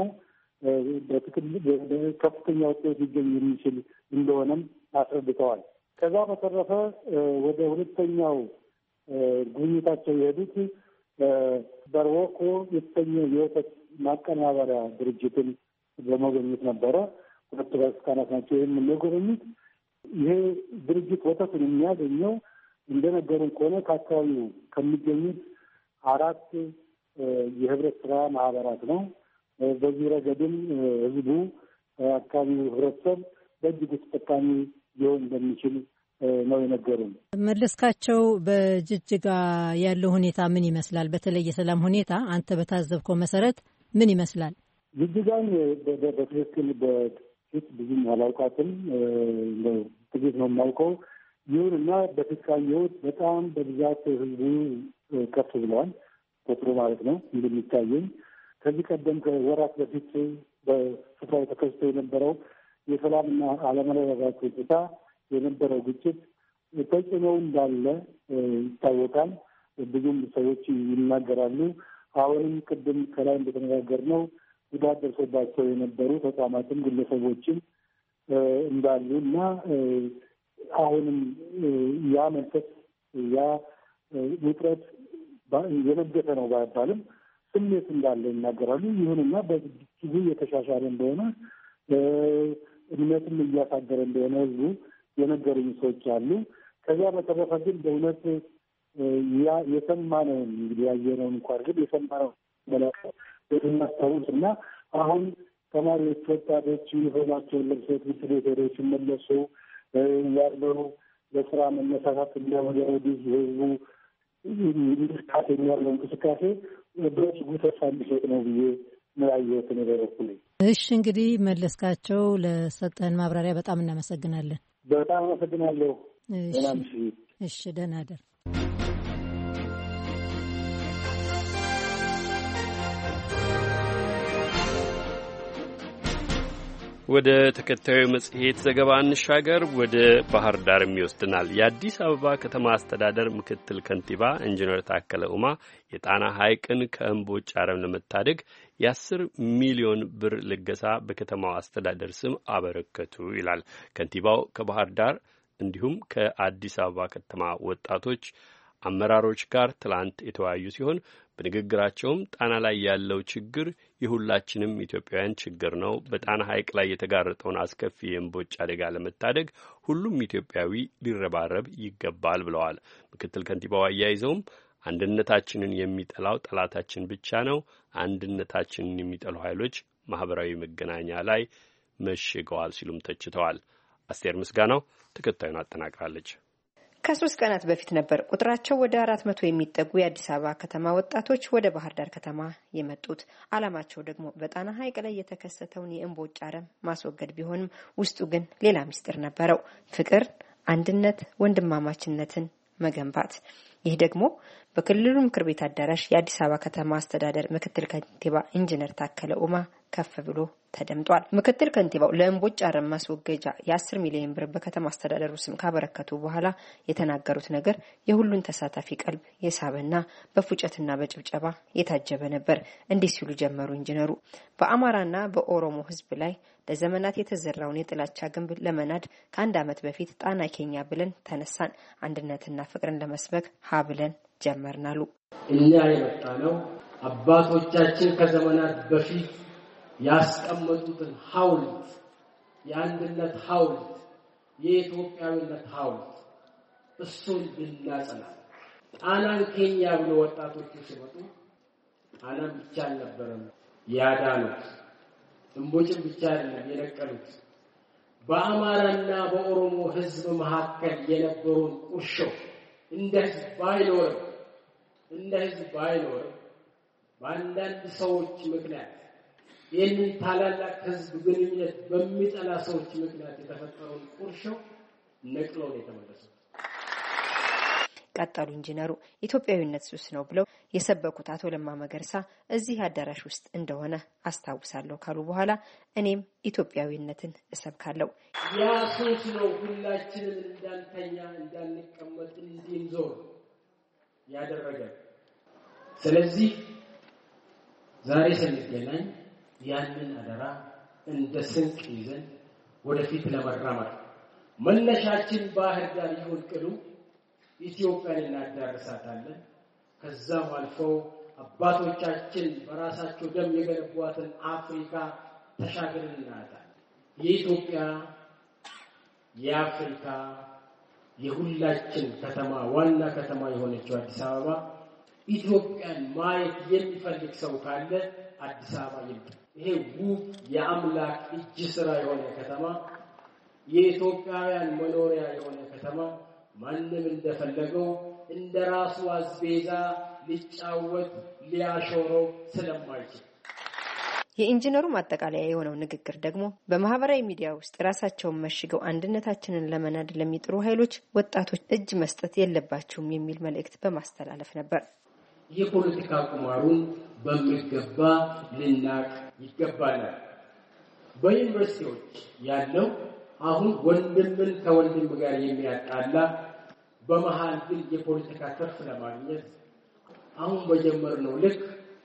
ከፍተኛ ውጤት ሊገኝ የሚችል እንደሆነም አስረድተዋል። ከዛ በተረፈ ወደ ሁለተኛው ጉብኝታቸው የሄዱት በርወኮ የተሰኘ የወተት ማቀናበሪያ ድርጅትን በመጎብኘት ነበረ። ሁለት ባለስልጣናት ናቸው ይህን የጎበኙት። ይሄ ድርጅት ወተቱን የሚያገኘው እንደነገሩን ከሆነ ከአካባቢው ከሚገኙት አራት የህብረት ስራ ማህበራት ነው። በዚህ ረገድም ህዝቡ አካባቢው ህብረተሰብ በእጅጉ ተጠቃሚ ሊሆን እንደሚችል ነው የነገሩን። መለስካቸው፣ በጅጅጋ ያለው ሁኔታ ምን ይመስላል? በተለይ የሰላም ሁኔታ አንተ በታዘብከው መሰረት ምን ይመስላል? ጅጅጋን በትክክል በፊት ብዙም አላውቃትም፣ ጥቂት ነው የማውቀው። ይሁንና በትካየሁት በጣም በብዛት ህዝቡ ከፍ ብለዋል፣ ቁጥሩ ማለት ነው እንደሚታየኝ። ከዚህ ቀደም ከወራት በፊት በስፍራው ተከስቶ የነበረው የሰላምና አለመረጋጋት ሁኔታ የነበረው ግጭት ተጽዕኖው እንዳለ ይታወቃል። ብዙም ሰዎች ይናገራሉ። አሁንም ቅድም ከላይ እንደተነጋገርነው ጉዳት ደርሶባቸው የነበሩ ተቋማትም ግለሰቦችም እንዳሉ እና አሁንም ያ መንፈስ ያ ውጥረት የነገሰ ነው ባይባልም ስሜት እንዳለ ይናገራሉ። ይሁንና በጊዜ የተሻሻለ እንደሆነ እምነትም እያሳደረ እንደሆነ ህዝቡ የነገሩኝ ሰዎች አሉ። ከዚያ በተረፈ ግን በእውነት ያ የሰማነውን እንግዲህ ያየነውን እንኳን ግን የሰማነው መለከት እናስታውስ እና አሁን ተማሪዎች፣ ወጣቶች ዩኒፎርማቸውን ለብሰው ትምህርት ቤት ሄደው ሲመለሱ ያለው ለስራ መነሳሳት እና ወደ ወዲህ ህዝቡ እንቅስቃሴ ያለው እንቅስቃሴ በእጅጉ ተስፋ የሚሰጥ ነው ብዬ ያየሁት ነው በበኩሌ። እሺ፣ እንግዲህ መለስካቸው ለሰጠህን ማብራሪያ በጣም እናመሰግናለን። በጣም አመሰግናለሁ። እሺ፣ ደህና እደር። ወደ ተከታዩ መጽሔት ዘገባ እንሻገር። ወደ ባህር ዳርም ይወስድናል። የአዲስ አበባ ከተማ አስተዳደር ምክትል ከንቲባ ኢንጂነር ታከለ ኡማ የጣና ሐይቅን ከእምቦጭ አረም ለመታደግ የአስር ሚሊዮን ብር ልገሳ በከተማው አስተዳደር ስም አበረከቱ ይላል። ከንቲባው ከባህር ዳር እንዲሁም ከአዲስ አበባ ከተማ ወጣቶች አመራሮች ጋር ትላንት የተወያዩ ሲሆን በንግግራቸውም ጣና ላይ ያለው ችግር የሁላችንም ኢትዮጵያውያን ችግር ነው። በጣና ሐይቅ ላይ የተጋረጠውን አስከፊ የእምቦጭ አደጋ ለመታደግ ሁሉም ኢትዮጵያዊ ሊረባረብ ይገባል ብለዋል። ምክትል ከንቲባው አያይዘውም አንድነታችንን የሚጠላው ጠላታችን ብቻ ነው። አንድነታችንን የሚጠሉ ኃይሎች ማህበራዊ መገናኛ ላይ መሽገዋል ሲሉም ተችተዋል። አስቴር ምስጋናው ተከታዩን አጠናቅራለች። ከሶስት ቀናት በፊት ነበር ቁጥራቸው ወደ አራት መቶ የሚጠጉ የአዲስ አበባ ከተማ ወጣቶች ወደ ባህር ዳር ከተማ የመጡት። ዓላማቸው ደግሞ በጣና ሐይቅ ላይ የተከሰተውን የእምቦጭ አረም ማስወገድ ቢሆንም ውስጡ ግን ሌላ ምስጢር ነበረው። ፍቅር፣ አንድነት፣ ወንድማማችነትን መገንባት። ይህ ደግሞ በክልሉ ምክር ቤት አዳራሽ የአዲስ አበባ ከተማ አስተዳደር ምክትል ከንቲባ ኢንጂነር ታከለ ኡማ ከፍ ብሎ ተደምጧል። ምክትል ከንቲባው ለእምቦጭ አረም ማስወገጃ የአስር ሚሊዮን ብር በከተማ አስተዳደሩ ስም ካበረከቱ በኋላ የተናገሩት ነገር የሁሉን ተሳታፊ ቀልብ የሳበና በፉጨትና በጭብጨባ የታጀበ ነበር። እንዲህ ሲሉ ጀመሩ ኢንጂነሩ። በአማራና በኦሮሞ ሕዝብ ላይ ለዘመናት የተዘራውን የጥላቻ ግንብ ለመናድ ከአንድ ዓመት በፊት ጣና ኬኛ ብለን ተነሳን። አንድነትና ፍቅርን ለመስበክ ሀ ብለን ጀመርናሉ። እኛ የመጣ ነው አባቶቻችን ከዘመናት በፊት ያስቀመጡትን ሐውልት፣ የአንድነት ሐውልት፣ የኢትዮጵያዊነት ሐውልት እሱን ልናጸና ጣናን ኬኛ ብሎ ወጣቶቹ ሲመጡ ጣናን ብቻ አልነበረም ያዳኑት፣ እምቦጭን ብቻ አይደለም የነቀሉት። በአማራና በኦሮሞ ሕዝብ መካከል የነበረውን ቁርሾ እንደ ሕዝብ ባይኖርም እንደ ሕዝብ ባይኖርም በአንዳንድ ሰዎች ምክንያት ይህንን ታላላቅ ሕዝብ ግንኙነት በሚጠላ ሰዎች ምክንያት የተፈጠረውን ቁርሾ ነቅለው ነው የተመለሱት። ቀጠሉ ኢንጂነሩ። ኢትዮጵያዊነት ሱስ ነው ብለው የሰበኩት አቶ ለማ መገርሳ እዚህ አዳራሽ ውስጥ እንደሆነ አስታውሳለሁ ካሉ በኋላ እኔም ኢትዮጵያዊነትን እሰብካለሁ። ያ ሱስ ነው ሁላችንም እንዳንተኛ እንዳንቀመጥ እንድንዞር ያደረገን። ስለዚህ ዛሬ ስንገናኝ ያንን አደራ እንደ ስንቅ ይዘን ወደፊት ለመራመድ መነሻችን ባህር ዳር ይሁን ቅሉ ኢትዮጵያን እናዳርሳታለን። ከዛም አልፎ አባቶቻችን በራሳቸው ደም የገነቧትን አፍሪካ ተሻግረን እናያታለን። የኢትዮጵያ የአፍሪካ የሁላችን ከተማ ዋና ከተማ የሆነችው አዲስ አበባ ኢትዮጵያን ማየት የሚፈልግ ሰው ካለ አዲስ አበባ ይምጣ። ይሄ ውብ የአምላክ እጅ ስራ የሆነ ከተማ፣ የኢትዮጵያውያን መኖሪያ የሆነ ከተማ ማንም እንደፈለገው እንደራሱ አዝቤዛ ሊጫወት ሊያሾረው ስለማይችል የኢንጂነሩ ማጠቃለያ የሆነው ንግግር ደግሞ በማህበራዊ ሚዲያ ውስጥ ራሳቸውን መሽገው አንድነታችንን ለመናድ ለሚጥሩ ኃይሎች ወጣቶች እጅ መስጠት የለባቸውም የሚል መልእክት በማስተላለፍ ነበር። የፖለቲካ ቁማሩን በሚገባ ልናቅ ይገባል። በዩኒቨርሲቲዎች ያለው አሁን ወንድምን ከወንድም ጋር የሚያጣላ በመሃል ግን የፖለቲካ ትርፍ ለማግኘት አሁን በጀመርነው ልክ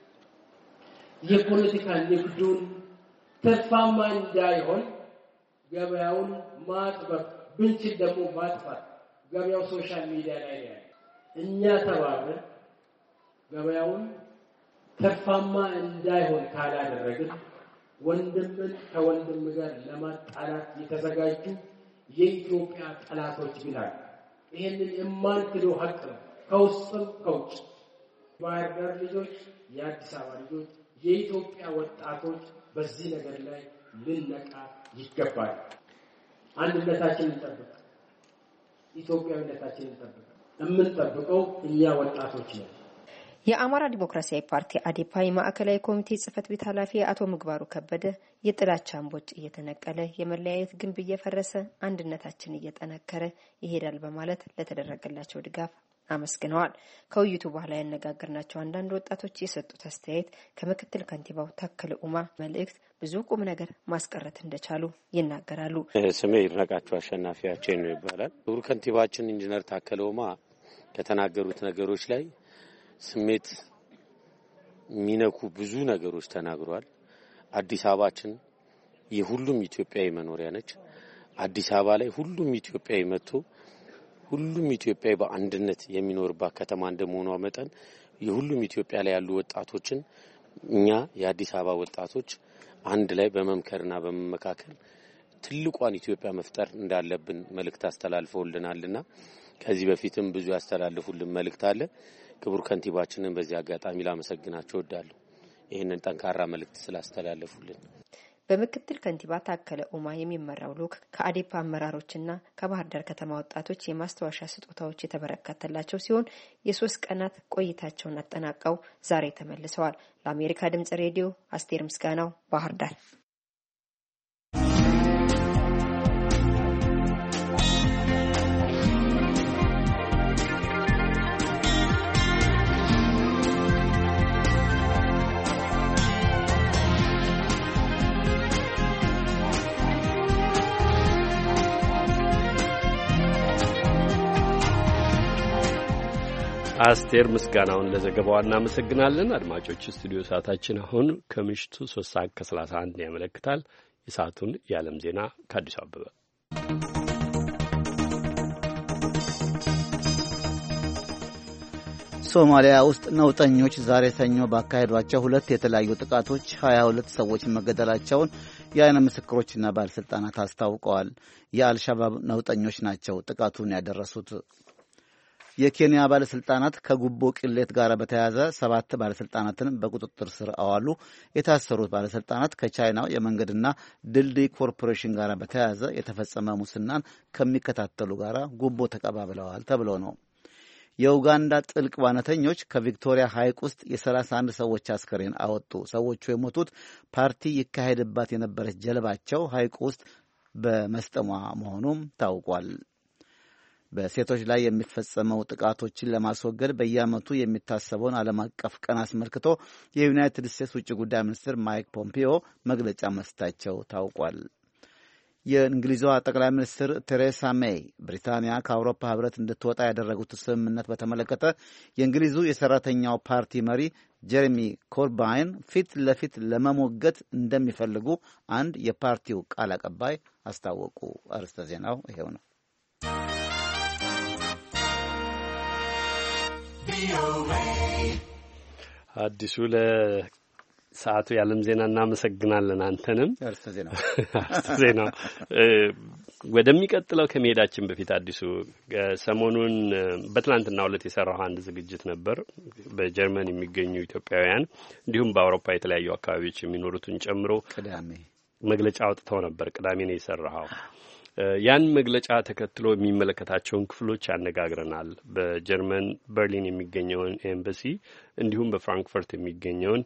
የፖለቲካ ንግዱን ተፋማ እንዳይሆን ገበያውን ማጥበብ ብንችል ደግሞ ማጥፋት። ገበያው ሶሻል ሚዲያ ላይ ያለ እኛ ተባብረን ገበያውን ተፋማ እንዳይሆን ካላደረግን ወንድምን ከወንድም ጋር ለማጣላት የተዘጋጁ የኢትዮጵያ ጠላቶች ግላል። ይሄንን የማንክደው ሀቅ ነው። ከውስጥም ከውጭ ባህር ዳር ልጆች፣ የአዲስ አበባ ልጆች፣ የኢትዮጵያ ወጣቶች በዚህ ነገር ላይ ልንነቃ ይገባል። አንድነታችንን እንጠብቅ፣ ኢትዮጵያዊነታችንን እንጠብቅ። የምንጠብቀው እኛ ወጣቶች ነን። የአማራ ዲሞክራሲያዊ ፓርቲ አዴፓ የማዕከላዊ ኮሚቴ ጽህፈት ቤት ኃላፊ አቶ ምግባሩ ከበደ የጥላቻ እምቦጭ እየተነቀለ የመለያየት ግንብ እየፈረሰ አንድነታችን እየጠነከረ ይሄዳል በማለት ለተደረገላቸው ድጋፍ አመስግነዋል። ከውይይቱ በኋላ ያነጋገርናቸው አንዳንድ ወጣቶች የሰጡት አስተያየት ከምክትል ከንቲባው ታከለ ኡማ መልእክት ብዙ ቁም ነገር ማስቀረት እንደቻሉ ይናገራሉ። ስሜ ይድነቃቸው አሸናፊያቸው ነው ይባላል። ክቡር ከንቲባችን ኢንጂነር ታከለ ኡማ ከተናገሩት ነገሮች ላይ ስሜት ሚነኩ ብዙ ነገሮች ተናግሯል። አዲስ አበባችን የሁሉም ኢትዮጵያዊ መኖሪያ ነች። አዲስ አበባ ላይ ሁሉም ኢትዮጵያዊ መጥቶ ሁሉም ኢትዮጵያዊ በአንድነት የሚኖርባት ከተማ እንደመሆኗ መጠን የሁሉም ኢትዮጵያ ላይ ያሉ ወጣቶችን እኛ የአዲስ አበባ ወጣቶች አንድ ላይ በመምከርና በመመካከል ትልቋን ኢትዮጵያ መፍጠር እንዳለብን መልእክት አስተላልፈውልናልና ከዚህ በፊትም ብዙ ያስተላልፉልን መልእክት አለ። ክቡር ከንቲባችንን በዚህ አጋጣሚ ላመሰግናቸው እወዳለሁ ይሄንን ጠንካራ መልእክት ስላስተላለፉልን። በምክትል ከንቲባ ታከለ ኡማ የሚመራው ልዑክ ከአዴፓ አመራሮችና ከባህር ዳር ከተማ ወጣቶች የማስተዋሻ ስጦታዎች የተበረከተላቸው ሲሆን የሶስት ቀናት ቆይታቸውን አጠናቀው ዛሬ ተመልሰዋል። ለአሜሪካ ድምጽ ሬዲዮ አስቴር ምስጋናው ባህር ዳር። አስቴር ምስጋናውን ለዘገባው እናመሰግናለን። አድማጮች ስቱዲዮ ሰዓታችን አሁን ከምሽቱ ሶስት ሰዓት ከሰላሳ አንድ ያመለክታል። የሰዓቱን የዓለም ዜና ከአዲስ አበባ። ሶማሊያ ውስጥ ነውጠኞች ዛሬ ሰኞ ባካሄዷቸው ሁለት የተለያዩ ጥቃቶች ሀያ ሁለት ሰዎች መገደላቸውን የዓይን ምስክሮችና ባለሥልጣናት አስታውቀዋል። የአልሻባብ ነውጠኞች ናቸው ጥቃቱን ያደረሱት። የኬንያ ባለሥልጣናት ከጉቦ ቅሌት ጋር በተያያዘ ሰባት ባለሥልጣናትን በቁጥጥር ስር አዋሉ። የታሰሩት ባለሥልጣናት ከቻይናው የመንገድና ድልድይ ኮርፖሬሽን ጋር በተያያዘ የተፈጸመ ሙስናን ከሚከታተሉ ጋር ጉቦ ተቀባብለዋል ተብሎ ነው። የኡጋንዳ ጥልቅ ዋናተኞች ከቪክቶሪያ ሐይቅ ውስጥ የሰላሳ አንድ ሰዎች አስከሬን አወጡ። ሰዎቹ የሞቱት ፓርቲ ይካሄድባት የነበረች ጀልባቸው ሐይቁ ውስጥ በመስጠሟ መሆኑም ታውቋል። በሴቶች ላይ የሚፈጸመው ጥቃቶችን ለማስወገድ በየዓመቱ የሚታሰበውን ዓለም አቀፍ ቀን አስመልክቶ የዩናይትድ ስቴትስ ውጭ ጉዳይ ሚኒስትር ማይክ ፖምፒዮ መግለጫ መስጠታቸው ታውቋል። የእንግሊዟ ጠቅላይ ሚኒስትር ቴሬሳ ሜይ ብሪታንያ ከአውሮፓ ሕብረት እንድትወጣ ያደረጉት ስምምነት በተመለከተ የእንግሊዙ የሰራተኛው ፓርቲ መሪ ጀሬሚ ኮርባይን ፊት ለፊት ለመሞገት እንደሚፈልጉ አንድ የፓርቲው ቃል አቀባይ አስታወቁ። አርዕስተ ዜናው ይሄው ነው። አዲሱ ለሰዓቱ የዓለም ዜና እናመሰግናለን። አንተንም አርዕስተ ዜናው ወደሚቀጥለው ከመሄዳችን በፊት አዲሱ ሰሞኑን በትላንትናው ዕለት የሰራው አንድ ዝግጅት ነበር። በጀርመን የሚገኙ ኢትዮጵያውያን እንዲሁም በአውሮፓ የተለያዩ አካባቢዎች የሚኖሩትን ጨምሮ ቅዳሜ መግለጫ አውጥተው ነበር። ቅዳሜ ነው የሰራው። ያን መግለጫ ተከትሎ የሚመለከታቸውን ክፍሎች ያነጋግረናል። በጀርመን በርሊን የሚገኘውን ኤምባሲ እንዲሁም በፍራንክፈርት የሚገኘውን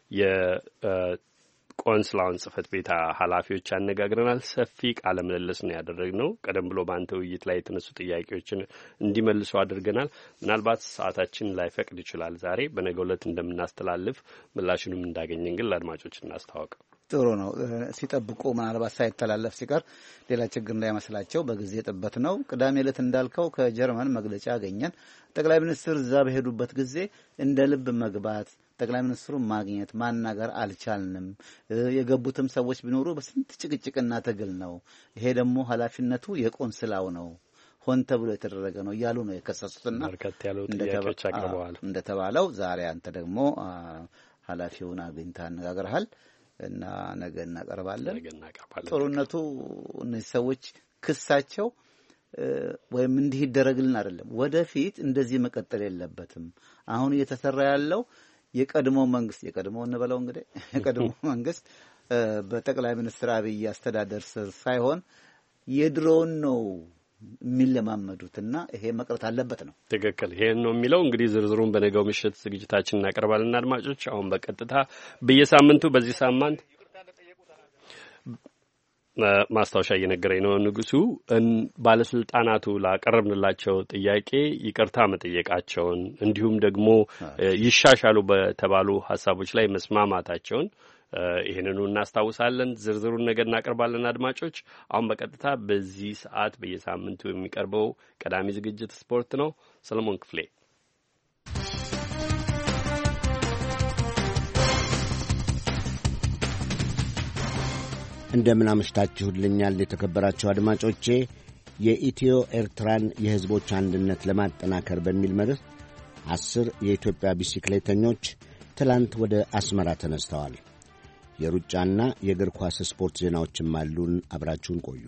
የቆንስላውን ጽሕፈት ቤት ኃላፊዎች ያነጋግረናል። ሰፊ ቃለ ምልልስ ነው ያደረግነው። ቀደም ብሎ በአንተ ውይይት ላይ የተነሱ ጥያቄዎችን እንዲመልሱ አድርገናል። ምናልባት ሰዓታችን ላይፈቅድ ይችላል ዛሬ በነገው ዕለት እንደምናስተላልፍ ምላሹንም እንዳገኘን ግን ለአድማጮች እናስተዋወቅ። ጥሩ ነው። ሲጠብቁ ምናልባት ሳይተላለፍ ሲቀር ሌላ ችግር እንዳይመስላቸው በጊዜ ጥበት ነው። ቅዳሜ ዕለት እንዳልከው ከጀርመን መግለጫ አገኘን። ጠቅላይ ሚኒስትር እዛ በሄዱበት ጊዜ እንደ ልብ መግባት፣ ጠቅላይ ሚኒስትሩን ማግኘት፣ ማናገር አልቻልንም። የገቡትም ሰዎች ቢኖሩ በስንት ጭቅጭቅና ትግል ነው። ይሄ ደግሞ ኃላፊነቱ የቆንስላው ነው፣ ሆን ተብሎ የተደረገ ነው እያሉ ነው የከሰሱትና በርከት ያለው ጥያቄዎች አቅርበዋል። እንደተባለው ዛሬ አንተ ደግሞ ኃላፊውን አግኝተህ አነጋግረሃል እና ነገ እናቀርባለን። ጥሩነቱ እነዚህ ሰዎች ክሳቸው ወይም እንዲህ ይደረግልን አይደለም፣ ወደፊት እንደዚህ መቀጠል የለበትም። አሁን እየተሰራ ያለው የቀድሞ መንግስት የቀድሞ እንበለው እንግዲህ የቀድሞ መንግስት በጠቅላይ ሚኒስትር አብይ አስተዳደር ስር ሳይሆን የድሮውን ነው የሚለማመዱትና ይሄ መቅረት አለበት ነው። ትክክል። ይሄን ነው የሚለው። እንግዲህ ዝርዝሩን በነገው ምሽት ዝግጅታችን እናቀርባለን። አድማጮች አሁን በቀጥታ በየሳምንቱ በዚህ ሳምንት ማስታወሻ እየነገረኝ ነው ንጉሱ ባለስልጣናቱ ላቀረብንላቸው ጥያቄ ይቅርታ መጠየቃቸውን እንዲሁም ደግሞ ይሻሻሉ በተባሉ ሀሳቦች ላይ መስማማታቸውን ይሄንኑ እናስታውሳለን። ዝርዝሩን ነገር እናቀርባለን። አድማጮች አሁን በቀጥታ በዚህ ሰዓት በየሳምንቱ የሚቀርበው ቀዳሚ ዝግጅት ስፖርት ነው። ሰለሞን ክፍሌ እንደምን አመሽታችሁልኛል የተከበራችሁ አድማጮቼ። የኢትዮ ኤርትራን የሕዝቦች አንድነት ለማጠናከር በሚል መርህ አስር የኢትዮጵያ ቢሲክሌተኞች ትላንት ወደ አስመራ ተነስተዋል። የሩጫና የእግር ኳስ ስፖርት ዜናዎችም አሉን። አብራችሁን ቆዩ።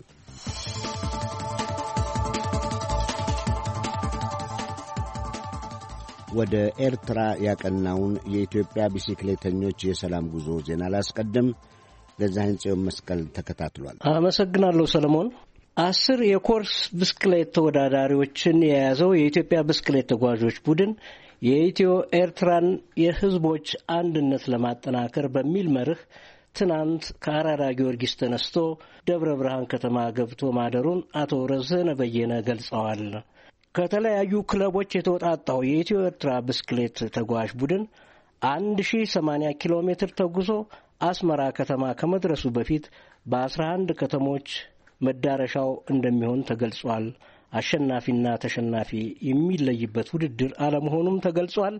ወደ ኤርትራ ያቀናውን የኢትዮጵያ ቢሲክሌተኞች የሰላም ጉዞ ዜና ላስቀድም። ገዛኸኝ ጽዮን መስቀል ተከታትሏል። አመሰግናለሁ ሰለሞን። አስር የኮርስ ብስክሌት ተወዳዳሪዎችን የያዘው የኢትዮጵያ ብስክሌት ተጓዦች ቡድን የኢትዮ ኤርትራን የሕዝቦች አንድነት ለማጠናከር በሚል መርህ ትናንት ከአራዳ ጊዮርጊስ ተነስቶ ደብረ ብርሃን ከተማ ገብቶ ማደሩን አቶ ረዘነ በየነ ገልጸዋል። ከተለያዩ ክለቦች የተወጣጣው የኢትዮ ኤርትራ ብስክሌት ተጓዥ ቡድን አንድ ሺህ ሰማንያ ኪሎ ሜትር ተጉዞ አስመራ ከተማ ከመድረሱ በፊት በአስራ አንድ ከተሞች መዳረሻው እንደሚሆን ተገልጿል። አሸናፊና ተሸናፊ የሚለይበት ውድድር አለመሆኑም ተገልጿል።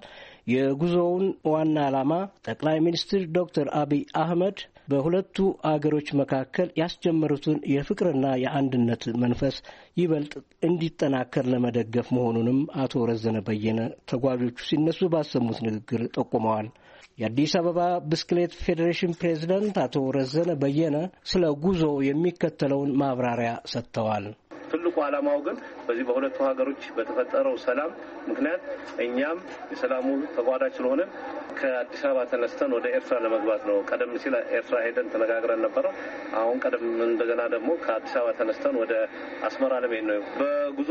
የጉዞውን ዋና ዓላማ ጠቅላይ ሚኒስትር ዶክተር አብይ አህመድ በሁለቱ አገሮች መካከል ያስጀመሩትን የፍቅርና የአንድነት መንፈስ ይበልጥ እንዲጠናከር ለመደገፍ መሆኑንም አቶ ረዘነ በየነ ተጓዦቹ ሲነሱ ባሰሙት ንግግር ጠቁመዋል። የአዲስ አበባ ብስክሌት ፌዴሬሽን ፕሬዝዳንት አቶ ረዘነ በየነ ስለ ጉዞው የሚከተለውን ማብራሪያ ሰጥተዋል። ትልቁ ዓላማው ግን በዚህ በሁለቱ ሀገሮች በተፈጠረው ሰላም ምክንያት እኛም የሰላሙ ተጓዳኝ ስለሆነ ከአዲስ አበባ ተነስተን ወደ ኤርትራ ለመግባት ነው። ቀደም ሲል ኤርትራ ሄደን ተነጋግረን ነበር። አሁን ቀደም እንደገና ደግሞ ከአዲስ አበባ ተነስተን ወደ አስመራ ለመሄድ ነው። በጉዞ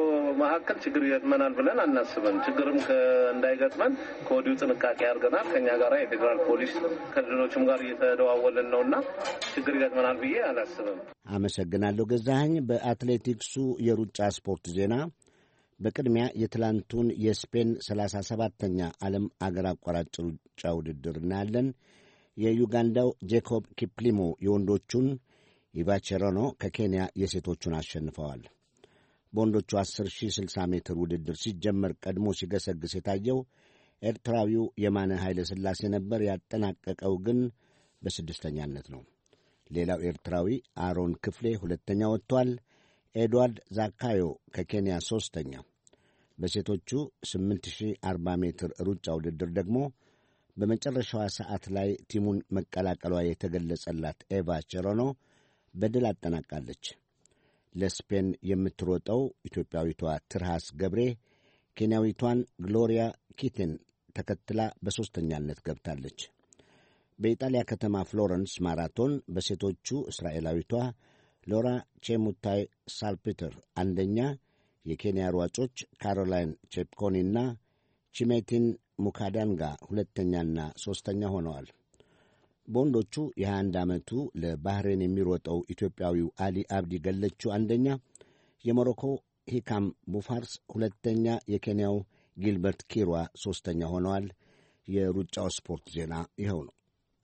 መካከል ችግር ይገጥመናል ብለን አናስብም። ችግርም እንዳይገጥመን ከወዲሁ ጥንቃቄ አድርገናል። ከኛ ጋር የፌዴራል ፖሊስ ከሌሎችም ጋር እየተደዋወልን ነውና ችግር ይገጥመናል ብዬ አላስብም። አመሰግናለሁ ገዛኸኝ። በአትሌቲክሱ የሩጫ ስፖርት ዜና በቅድሚያ የትላንቱን የስፔን ሰላሳ ሰባተኛ ዓለም አገር አቋራጭ ሩጫ ውድድር እናያለን። የዩጋንዳው ጄኮብ ኪፕሊሞ የወንዶቹን፣ ኢቫቼሮኖ ከኬንያ የሴቶቹን አሸንፈዋል። በወንዶቹ አስር ሺህ ስልሳ ሜትር ውድድር ሲጀመር ቀድሞ ሲገሰግስ የታየው ኤርትራዊው የማነ ኃይለ ሥላሴ ነበር። ያጠናቀቀው ግን በስድስተኛነት ነው። ሌላው ኤርትራዊ አሮን ክፍሌ ሁለተኛ ወጥቷል። ኤድዋርድ ዛካዮ ከኬንያ ሦስተኛ። በሴቶቹ ስምንት ሺህ አርባ ሜትር ሩጫ ውድድር ደግሞ በመጨረሻዋ ሰዓት ላይ ቲሙን መቀላቀሏ የተገለጸላት ኤቫ ቼሮኖ በድል አጠናቃለች። ለስፔን የምትሮጠው ኢትዮጵያዊቷ ትርሃስ ገብሬ ኬንያዊቷን ግሎሪያ ኪቴን ተከትላ በሦስተኛነት ገብታለች። በኢጣሊያ ከተማ ፍሎረንስ ማራቶን በሴቶቹ እስራኤላዊቷ ሎራ ቼሙታይ ሳልፒተር አንደኛ፣ የኬንያ ሯጮች ካሮላይን ቼፕኮኒና ቺሜቲን ሙካዳንጋ ሁለተኛና ሦስተኛ ሆነዋል። በወንዶቹ የሃያ አንድ ዓመቱ ለባህሬን የሚሮጠው ኢትዮጵያዊው አሊ አብዲ ገለቹ አንደኛ፣ የሞሮኮ ሂካም ቡፋርስ ሁለተኛ፣ የኬንያው ጊልበርት ኪሯ ሦስተኛ ሆነዋል። የሩጫው ስፖርት ዜና ይኸው ነው።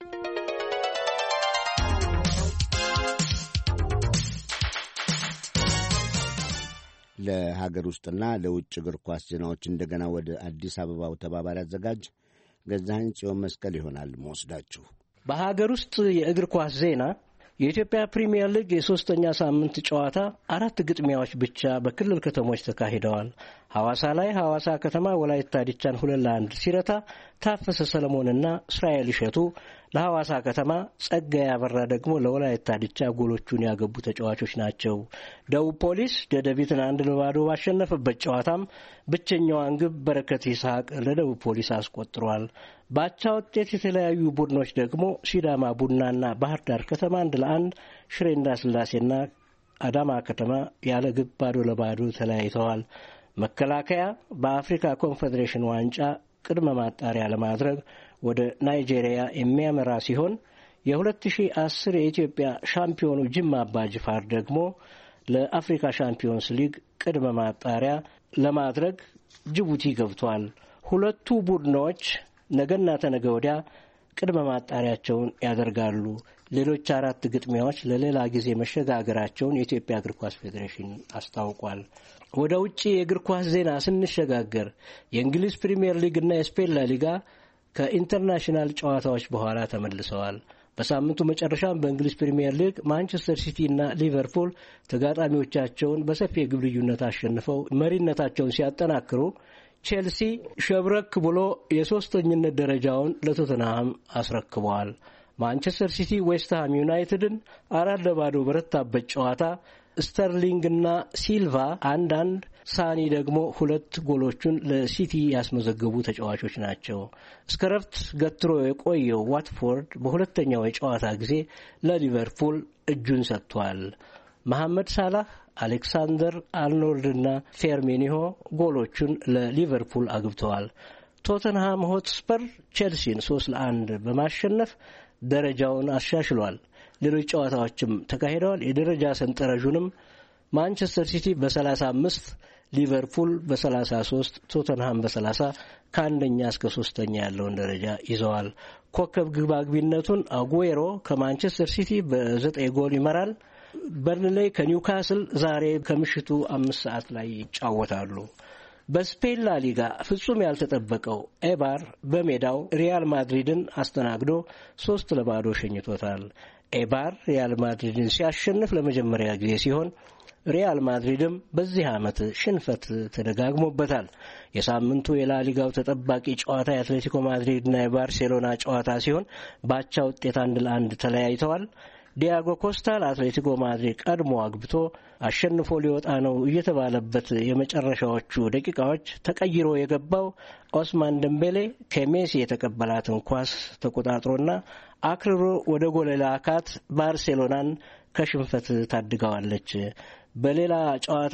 ለሀገር ውስጥና ለውጭ እግር ኳስ ዜናዎች እንደገና ወደ አዲስ አበባው ተባባሪ አዘጋጅ ገዛኸኝ ጽዮን መስቀል ይሆናል መወስዳችሁ። በሀገር ውስጥ የእግር ኳስ ዜና የኢትዮጵያ ፕሪሚየር ሊግ የሶስተኛ ሳምንት ጨዋታ አራት ግጥሚያዎች ብቻ በክልል ከተሞች ተካሂደዋል። ሐዋሳ ላይ ሐዋሳ ከተማ ወላይታ ዲቻን ሁለት ለአንድ ሲረታ ታፈሰ ሰለሞንና እስራኤል እሸቱ ለሐዋሳ ከተማ፣ ጸጋዬ አበራ ደግሞ ለወላይታ ዲቻ ጎሎቹን ያገቡ ተጫዋቾች ናቸው። ደቡብ ፖሊስ ደደቢትን አንድ ለባዶ ባሸነፈበት ጨዋታም ብቸኛዋን ግብ በረከት ይስሐቅ ለደቡብ ፖሊስ አስቆጥሯል። ባቻ ውጤት የተለያዩ ቡድኖች ደግሞ ሲዳማ ቡናና ባህር ዳር ከተማ አንድ ለአንድ፣ ሽሬ እንዳስላሴና አዳማ ከተማ ያለ ግብ ባዶ ለባዶ ተለያይተዋል። መከላከያ በአፍሪካ ኮንፌዴሬሽን ዋንጫ ቅድመ ማጣሪያ ለማድረግ ወደ ናይጄሪያ የሚያመራ ሲሆን የሁለት ሺህ አስር የኢትዮጵያ ሻምፒዮኑ ጅማ አባ ጅፋር ደግሞ ለአፍሪካ ሻምፒዮንስ ሊግ ቅድመ ማጣሪያ ለማድረግ ጅቡቲ ገብቷል። ሁለቱ ቡድኖች ነገና ተነገ ወዲያ ቅድመ ማጣሪያቸውን ያደርጋሉ። ሌሎች አራት ግጥሚያዎች ለሌላ ጊዜ መሸጋገራቸውን የኢትዮጵያ እግር ኳስ ፌዴሬሽን አስታውቋል። ወደ ውጪ የእግር ኳስ ዜና ስንሸጋገር የእንግሊዝ ፕሪሚየር ሊግና የስፔን ላሊጋ ከኢንተርናሽናል ጨዋታዎች በኋላ ተመልሰዋል። በሳምንቱ መጨረሻም በእንግሊዝ ፕሪሚየር ሊግ ማንቸስተር ሲቲና ሊቨርፑል ተጋጣሚዎቻቸውን በሰፊ የግብ ልዩነት አሸንፈው መሪነታቸውን ሲያጠናክሩ ቼልሲ ሸብረክ ብሎ የሶስተኝነት ደረጃውን ለቶተንሃም አስረክቧል። ማንቸስተር ሲቲ ዌስትሃም ዩናይትድን አራት ለባዶ በረታበት ጨዋታ ስተርሊንግና ሲልቫ አንዳንድ ሳኒ ደግሞ ሁለት ጎሎቹን ለሲቲ ያስመዘገቡ ተጫዋቾች ናቸው። እስከረፍት ገትሮ የቆየው ዋትፎርድ በሁለተኛው የጨዋታ ጊዜ ለሊቨርፑል እጁን ሰጥቷል። መሐመድ ሳላህ፣ አሌክሳንደር አርኖልድና ፌርሚኒሆ ጎሎቹን ለሊቨርፑል አግብተዋል። ቶተንሃም ሆትስፐር ቼልሲን ሶስት ለአንድ በማሸነፍ ደረጃውን አሻሽሏል። ሌሎች ጨዋታዎችም ተካሂደዋል። የደረጃ ሰንጠረዡንም ማንቸስተር ሲቲ በሰላሳ አምስት፣ ሊቨርፑል በሰላሳ ሶስት፣ ቶተንሃም በሰላሳ ከአንደኛ እስከ ሶስተኛ ያለውን ደረጃ ይዘዋል። ኮከብ ግብ አግቢነቱን አጉዌሮ ከማንቸስተር ሲቲ በዘጠኝ ጎል ይመራል። በርንሌይ ከኒውካስል ዛሬ ከምሽቱ አምስት ሰዓት ላይ ይጫወታሉ። በስፔን ላ ሊጋ ፍጹም ያልተጠበቀው ኤባር በሜዳው ሪያል ማድሪድን አስተናግዶ ሶስት ለባዶ ሸኝቶታል። ኤባር ሪያል ማድሪድን ሲያሸንፍ ለመጀመሪያ ጊዜ ሲሆን ሪያል ማድሪድም በዚህ ዓመት ሽንፈት ተደጋግሞበታል። የሳምንቱ የላሊጋው ተጠባቂ ጨዋታ የአትሌቲኮ ማድሪድና የባርሴሎና ጨዋታ ሲሆን ባቻ ውጤት አንድ ለአንድ ተለያይተዋል። ዲያጎ ኮስታ ለአትሌቲኮ ማድሪድ ቀድሞ አግብቶ አሸንፎ ሊወጣ ነው እየተባለበት የመጨረሻዎቹ ደቂቃዎች ተቀይሮ የገባው ኦስማን ደምቤሌ ከሜሲ የተቀበላትን ኳስ ተቆጣጥሮና አክርሮ ወደ ጎል ላካት ባርሴሎናን ከሽንፈት ታድጋዋለች። በሌላ ጨዋታ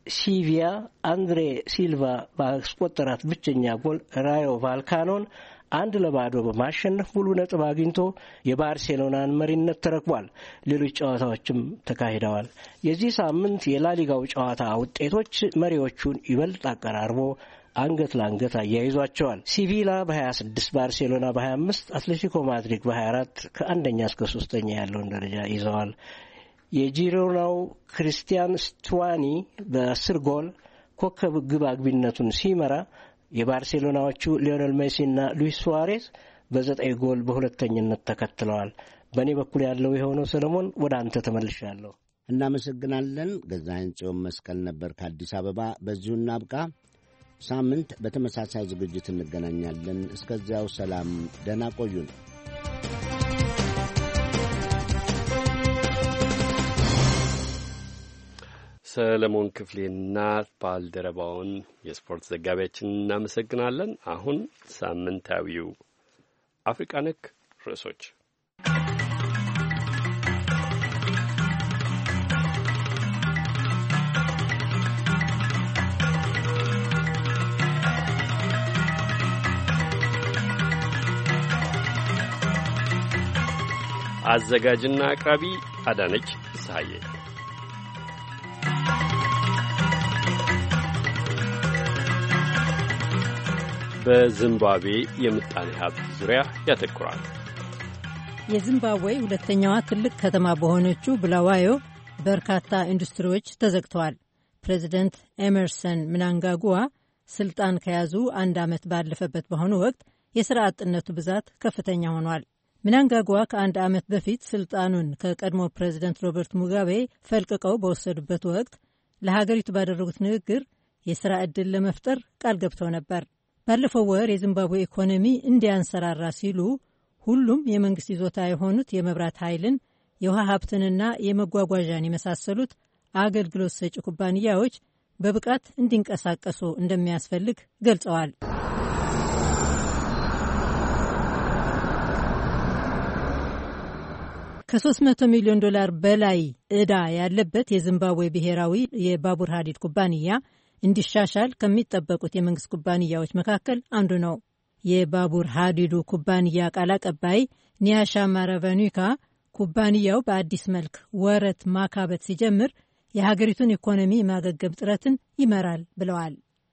ሲቪያ አንድሬ ሲልቫ ባስቆጠራት ብቸኛ ጎል ራዮ ቫልካኖን አንድ ለባዶ በማሸነፍ ሙሉ ነጥብ አግኝቶ የባርሴሎናን መሪነት ተረክቧል። ሌሎች ጨዋታዎችም ተካሂደዋል። የዚህ ሳምንት የላሊጋው ጨዋታ ውጤቶች መሪዎቹን ይበልጥ አቀራርቦ አንገት ለአንገት አያይዟቸዋል። ሲቪላ በሀያ ስድስት፣ ባርሴሎና በሀያ አምስት፣ አትሌቲኮ ማድሪድ በሀያ አራት ከአንደኛ እስከ ሶስተኛ ያለውን ደረጃ ይዘዋል። የጂሮናው ክሪስቲያን ስቱዋኒ በአስር ጎል ኮከብ ግብ አግቢነቱን ሲመራ የባርሴሎናዎቹ ሊዮኔል ሜሲና ሉዊስ ሱዋሬዝ በዘጠኝ ጎል በሁለተኝነት ተከትለዋል። በእኔ በኩል ያለው የሆነው ሰለሞን ወደ አንተ ተመልሻለሁ። እናመሰግናለን። ገዛኸኝ ጽዮን መስቀል ነበር ከአዲስ አበባ። በዚሁ እናብቃ። ሳምንት በተመሳሳይ ዝግጅት እንገናኛለን። እስከዚያው ሰላም፣ ደህና ቆዩን። ሰለሞን ክፍሌና ባልደረባውን የስፖርት ዘጋቢያችንን እናመሰግናለን። አሁን ሳምንታዊው አፍሪካ ነክ ርዕሶች አዘጋጅና አቅራቢ አዳነች ሳዬ። በዚምባብዌ የምጣኔ ሀብት ዙሪያ ያተኩራል። የዚምባብዌ ሁለተኛዋ ትልቅ ከተማ በሆነችው ቡላዋዮ በርካታ ኢንዱስትሪዎች ተዘግተዋል። ፕሬዚደንት ኤመርሰን ምናንጋጉዋ ስልጣን ከያዙ አንድ ዓመት ባለፈበት በአሁኑ ወቅት የሥራ አጥነቱ ብዛት ከፍተኛ ሆኗል። ምናንጋጉዋ ከአንድ ዓመት በፊት ስልጣኑን ከቀድሞ ፕሬዚደንት ሮበርት ሙጋቤ ፈልቅቀው በወሰዱበት ወቅት ለሀገሪቱ ባደረጉት ንግግር የሥራ ዕድል ለመፍጠር ቃል ገብተው ነበር። ባለፈው ወር የዚምባብዌ ኢኮኖሚ እንዲያንሰራራ ሲሉ ሁሉም የመንግሥት ይዞታ የሆኑት የመብራት ኃይልን፣ የውሃ ሀብትንና የመጓጓዣን የመሳሰሉት አገልግሎት ሰጪ ኩባንያዎች በብቃት እንዲንቀሳቀሱ እንደሚያስፈልግ ገልጸዋል። ከሶስት መቶ ሚሊዮን ዶላር በላይ ዕዳ ያለበት የዚምባብዌ ብሔራዊ የባቡር ሀዲድ ኩባንያ እንዲሻሻል ከሚጠበቁት የመንግስት ኩባንያዎች መካከል አንዱ ነው። የባቡር ሀዲዱ ኩባንያ ቃል አቀባይ ኒያሻ ማራቫኒካ ኩባንያው በአዲስ መልክ ወረት ማካበት ሲጀምር የሀገሪቱን ኢኮኖሚ የማገገም ጥረትን ይመራል ብለዋል።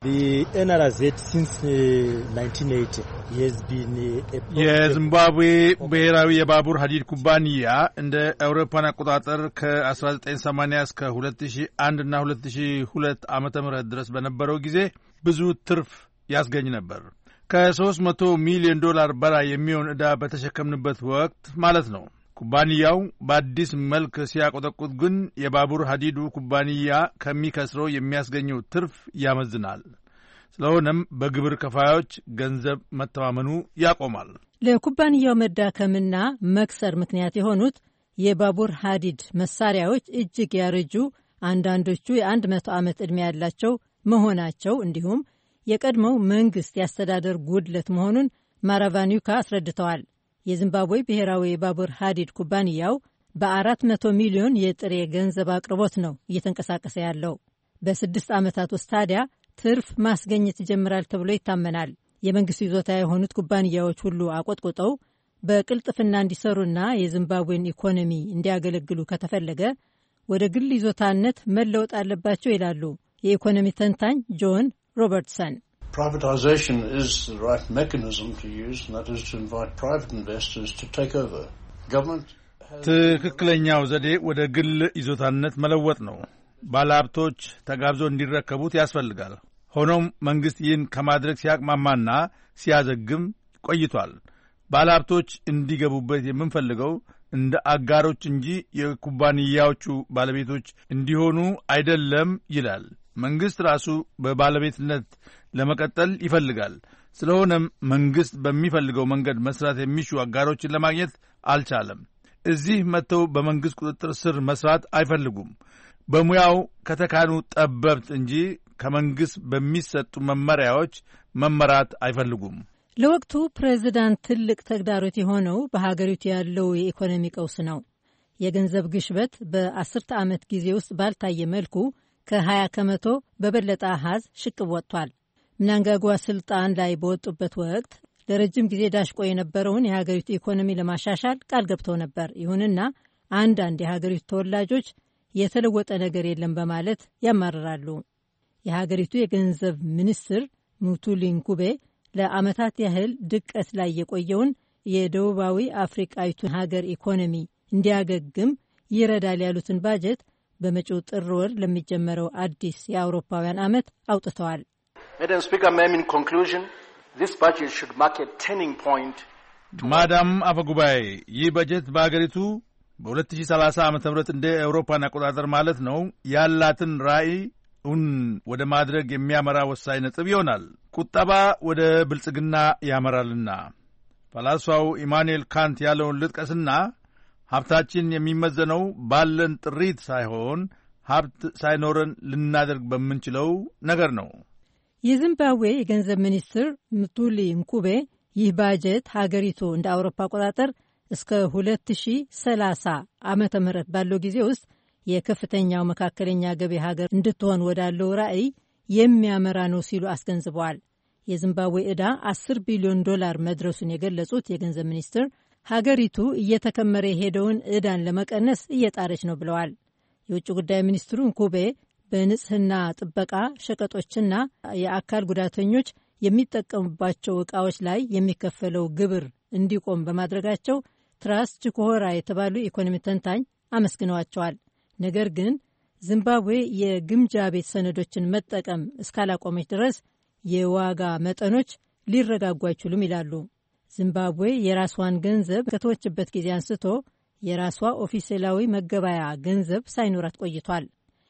የዚምባብዌ ብሔራዊ የባቡር ሀዲድ ኩባንያ እንደ አውሮፓን አቆጣጠር ከ1980 እስከ ሁለት ሺህ አንድ እና ሁለት ሺህ ሁለት ዓመተ ምህረት ድረስ በነበረው ጊዜ ብዙ ትርፍ ያስገኝ ነበር። ከሶስት መቶ ሚሊዮን ዶላር በላይ የሚሆን ዕዳ በተሸከምንበት ወቅት ማለት ነው። ኩባንያው በአዲስ መልክ ሲያቆጠቁጥ ግን የባቡር ሀዲዱ ኩባንያ ከሚከስረው የሚያስገኘው ትርፍ ያመዝናል። ስለሆነም በግብር ከፋዮች ገንዘብ መተማመኑ ያቆማል። ለኩባንያው መዳከምና መክሰር ምክንያት የሆኑት የባቡር ሀዲድ መሳሪያዎች እጅግ ያረጁ፣ አንዳንዶቹ የአንድ መቶ ዓመት ዕድሜ ያላቸው መሆናቸው እንዲሁም የቀድሞው መንግሥት ያስተዳደር ጉድለት መሆኑን ማራቫኒውካ አስረድተዋል። የዚምባብዌ ብሔራዊ የባቡር ሀዲድ ኩባንያው በአራት መቶ ሚሊዮን የጥሬ ገንዘብ አቅርቦት ነው እየተንቀሳቀሰ ያለው። በስድስት ዓመታት ውስጥ ታዲያ ትርፍ ማስገኘት ይጀምራል ተብሎ ይታመናል። የመንግሥት ይዞታ የሆኑት ኩባንያዎች ሁሉ አቆጥቁጠው በቅልጥፍና እንዲሰሩና የዚምባብዌን ኢኮኖሚ እንዲያገለግሉ ከተፈለገ ወደ ግል ይዞታነት መለወጥ አለባቸው ይላሉ የኢኮኖሚ ተንታኝ ጆን ሮበርትሰን። Privatization is the right mechanism to use, and that is to invite private investors to take over. Government ትክክለኛው ዘዴ ወደ ግል ይዞታነት መለወጥ ነው። ባለሀብቶች ተጋብዞ እንዲረከቡት ያስፈልጋል። ሆኖም መንግሥት ይህን ከማድረግ ሲያቅማማና ሲያዘግም ቆይቷል። ባለሀብቶች እንዲገቡበት የምንፈልገው እንደ አጋሮች እንጂ የኩባንያዎቹ ባለቤቶች እንዲሆኑ አይደለም ይላል። መንግሥት ራሱ በባለቤትነት ለመቀጠል ይፈልጋል። ስለሆነም መንግሥት በሚፈልገው መንገድ መስራት የሚሹ አጋሮችን ለማግኘት አልቻለም። እዚህ መጥተው በመንግሥት ቁጥጥር ስር መስራት አይፈልጉም። በሙያው ከተካኑ ጠበብት እንጂ ከመንግሥት በሚሰጡ መመሪያዎች መመራት አይፈልጉም። ለወቅቱ ፕሬዚዳንት ትልቅ ተግዳሮት የሆነው በሀገሪቱ ያለው የኢኮኖሚ ቀውስ ነው። የገንዘብ ግሽበት በአስርተ ዓመት ጊዜ ውስጥ ባልታየ መልኩ ከ20 ከመቶ በበለጠ አሃዝ ሽቅብ ወጥቷል። ምናንጋጓ ስልጣን ላይ በወጡበት ወቅት ለረጅም ጊዜ ዳሽቆ የነበረውን የሀገሪቱ ኢኮኖሚ ለማሻሻል ቃል ገብተው ነበር። ይሁንና አንዳንድ የሀገሪቱ ተወላጆች የተለወጠ ነገር የለም በማለት ያማርራሉ። የሀገሪቱ የገንዘብ ሚኒስትር ሙቱሊ ንኩቤ ለዓመታት ያህል ድቀት ላይ የቆየውን የደቡባዊ አፍሪቃዊቱን ሀገር ኢኮኖሚ እንዲያገግም ይረዳል ያሉትን ባጀት በመጪው ጥር ወር ለሚጀመረው አዲስ የአውሮፓውያን ዓመት አውጥተዋል። ማዳም አፈጉባኤ፣ ይህ በጀት በአገሪቱ በ2030 ዓ ም እንደ አውሮፓን አቆጣጠር ማለት ነው ያላትን ራዕይ እውን ወደ ማድረግ የሚያመራ ወሳኝ ነጥብ ይሆናል። ቁጠባ ወደ ብልጽግና ያመራልና። ፈላስፋው ኢማኑኤል ካንት ያለውን ልጥቀስና ሀብታችን የሚመዘነው ባለን ጥሪት ሳይሆን ሀብት ሳይኖረን ልናደርግ በምንችለው ነገር ነው። የዚምባብዌ የገንዘብ ሚኒስትር ሙቱሊ ንኩቤ ይህ ባጀት ሀገሪቱ እንደ አውሮፓ አቆጣጠር እስከ ሁለት ሺህ ሰላሳ ዓመተ ምህረት ባለው ጊዜ ውስጥ የከፍተኛው መካከለኛ ገቢ ሀገር እንድትሆን ወዳለው ራዕይ የሚያመራ ነው ሲሉ አስገንዝበዋል። የዚምባብዌ ዕዳ አስር ቢሊዮን ዶላር መድረሱን የገለጹት የገንዘብ ሚኒስትር ሀገሪቱ እየተከመረ የሄደውን ዕዳን ለመቀነስ እየጣረች ነው ብለዋል። የውጭ ጉዳይ ሚኒስትሩ ንኩቤ በንጽህና ጥበቃ ሸቀጦችና የአካል ጉዳተኞች የሚጠቀሙባቸው ዕቃዎች ላይ የሚከፈለው ግብር እንዲቆም በማድረጋቸው ትራስ ቺኮሆራ የተባሉ ኢኮኖሚ ተንታኝ አመስግነዋቸዋል። ነገር ግን ዚምባብዌ የግምጃ ቤት ሰነዶችን መጠቀም እስካላቆመች ድረስ የዋጋ መጠኖች ሊረጋጉ አይችሉም ይላሉ። ዚምባብዌ የራስዋን ገንዘብ ከተወችበት ጊዜ አንስቶ የራሷ ኦፊሴላዊ መገበያ ገንዘብ ሳይኖራት ቆይቷል።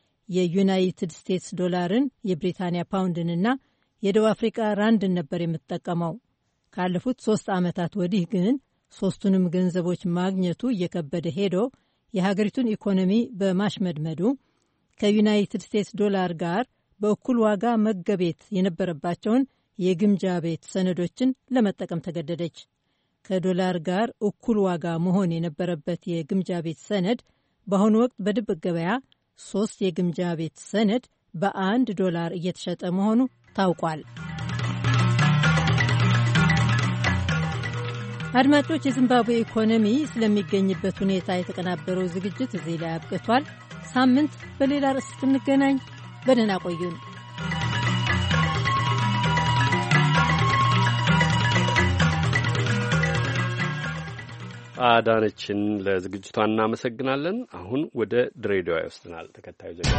የዩናይትድ ስቴትስ ዶላርን፣ የብሪታንያ ፓውንድንና የደቡብ አፍሪካ ራንድን ነበር የምትጠቀመው። ካለፉት ሶስት ዓመታት ወዲህ ግን ሶስቱንም ገንዘቦች ማግኘቱ እየከበደ ሄዶ የሀገሪቱን ኢኮኖሚ በማሽመድመዱ ከዩናይትድ ስቴትስ ዶላር ጋር በእኩል ዋጋ መገቤት የነበረባቸውን የግምጃ ቤት ሰነዶችን ለመጠቀም ተገደደች። ከዶላር ጋር እኩል ዋጋ መሆን የነበረበት የግምጃ ቤት ሰነድ በአሁኑ ወቅት በድብቅ ገበያ ሶስት የግምጃ ቤት ሰነድ በአንድ ዶላር እየተሸጠ መሆኑ ታውቋል። አድማጮች፣ የዚምባብዌ ኢኮኖሚ ስለሚገኝበት ሁኔታ የተቀናበረው ዝግጅት እዚህ ላይ አብቅቷል። ሳምንት በሌላ ርዕስ እስክንገናኝ በደህና ቆዩን። አዳነችን ለዝግጅቷ እናመሰግናለን። አሁን ወደ ድሬዳዋ ይወስድናል ተከታዩ ዘገባ።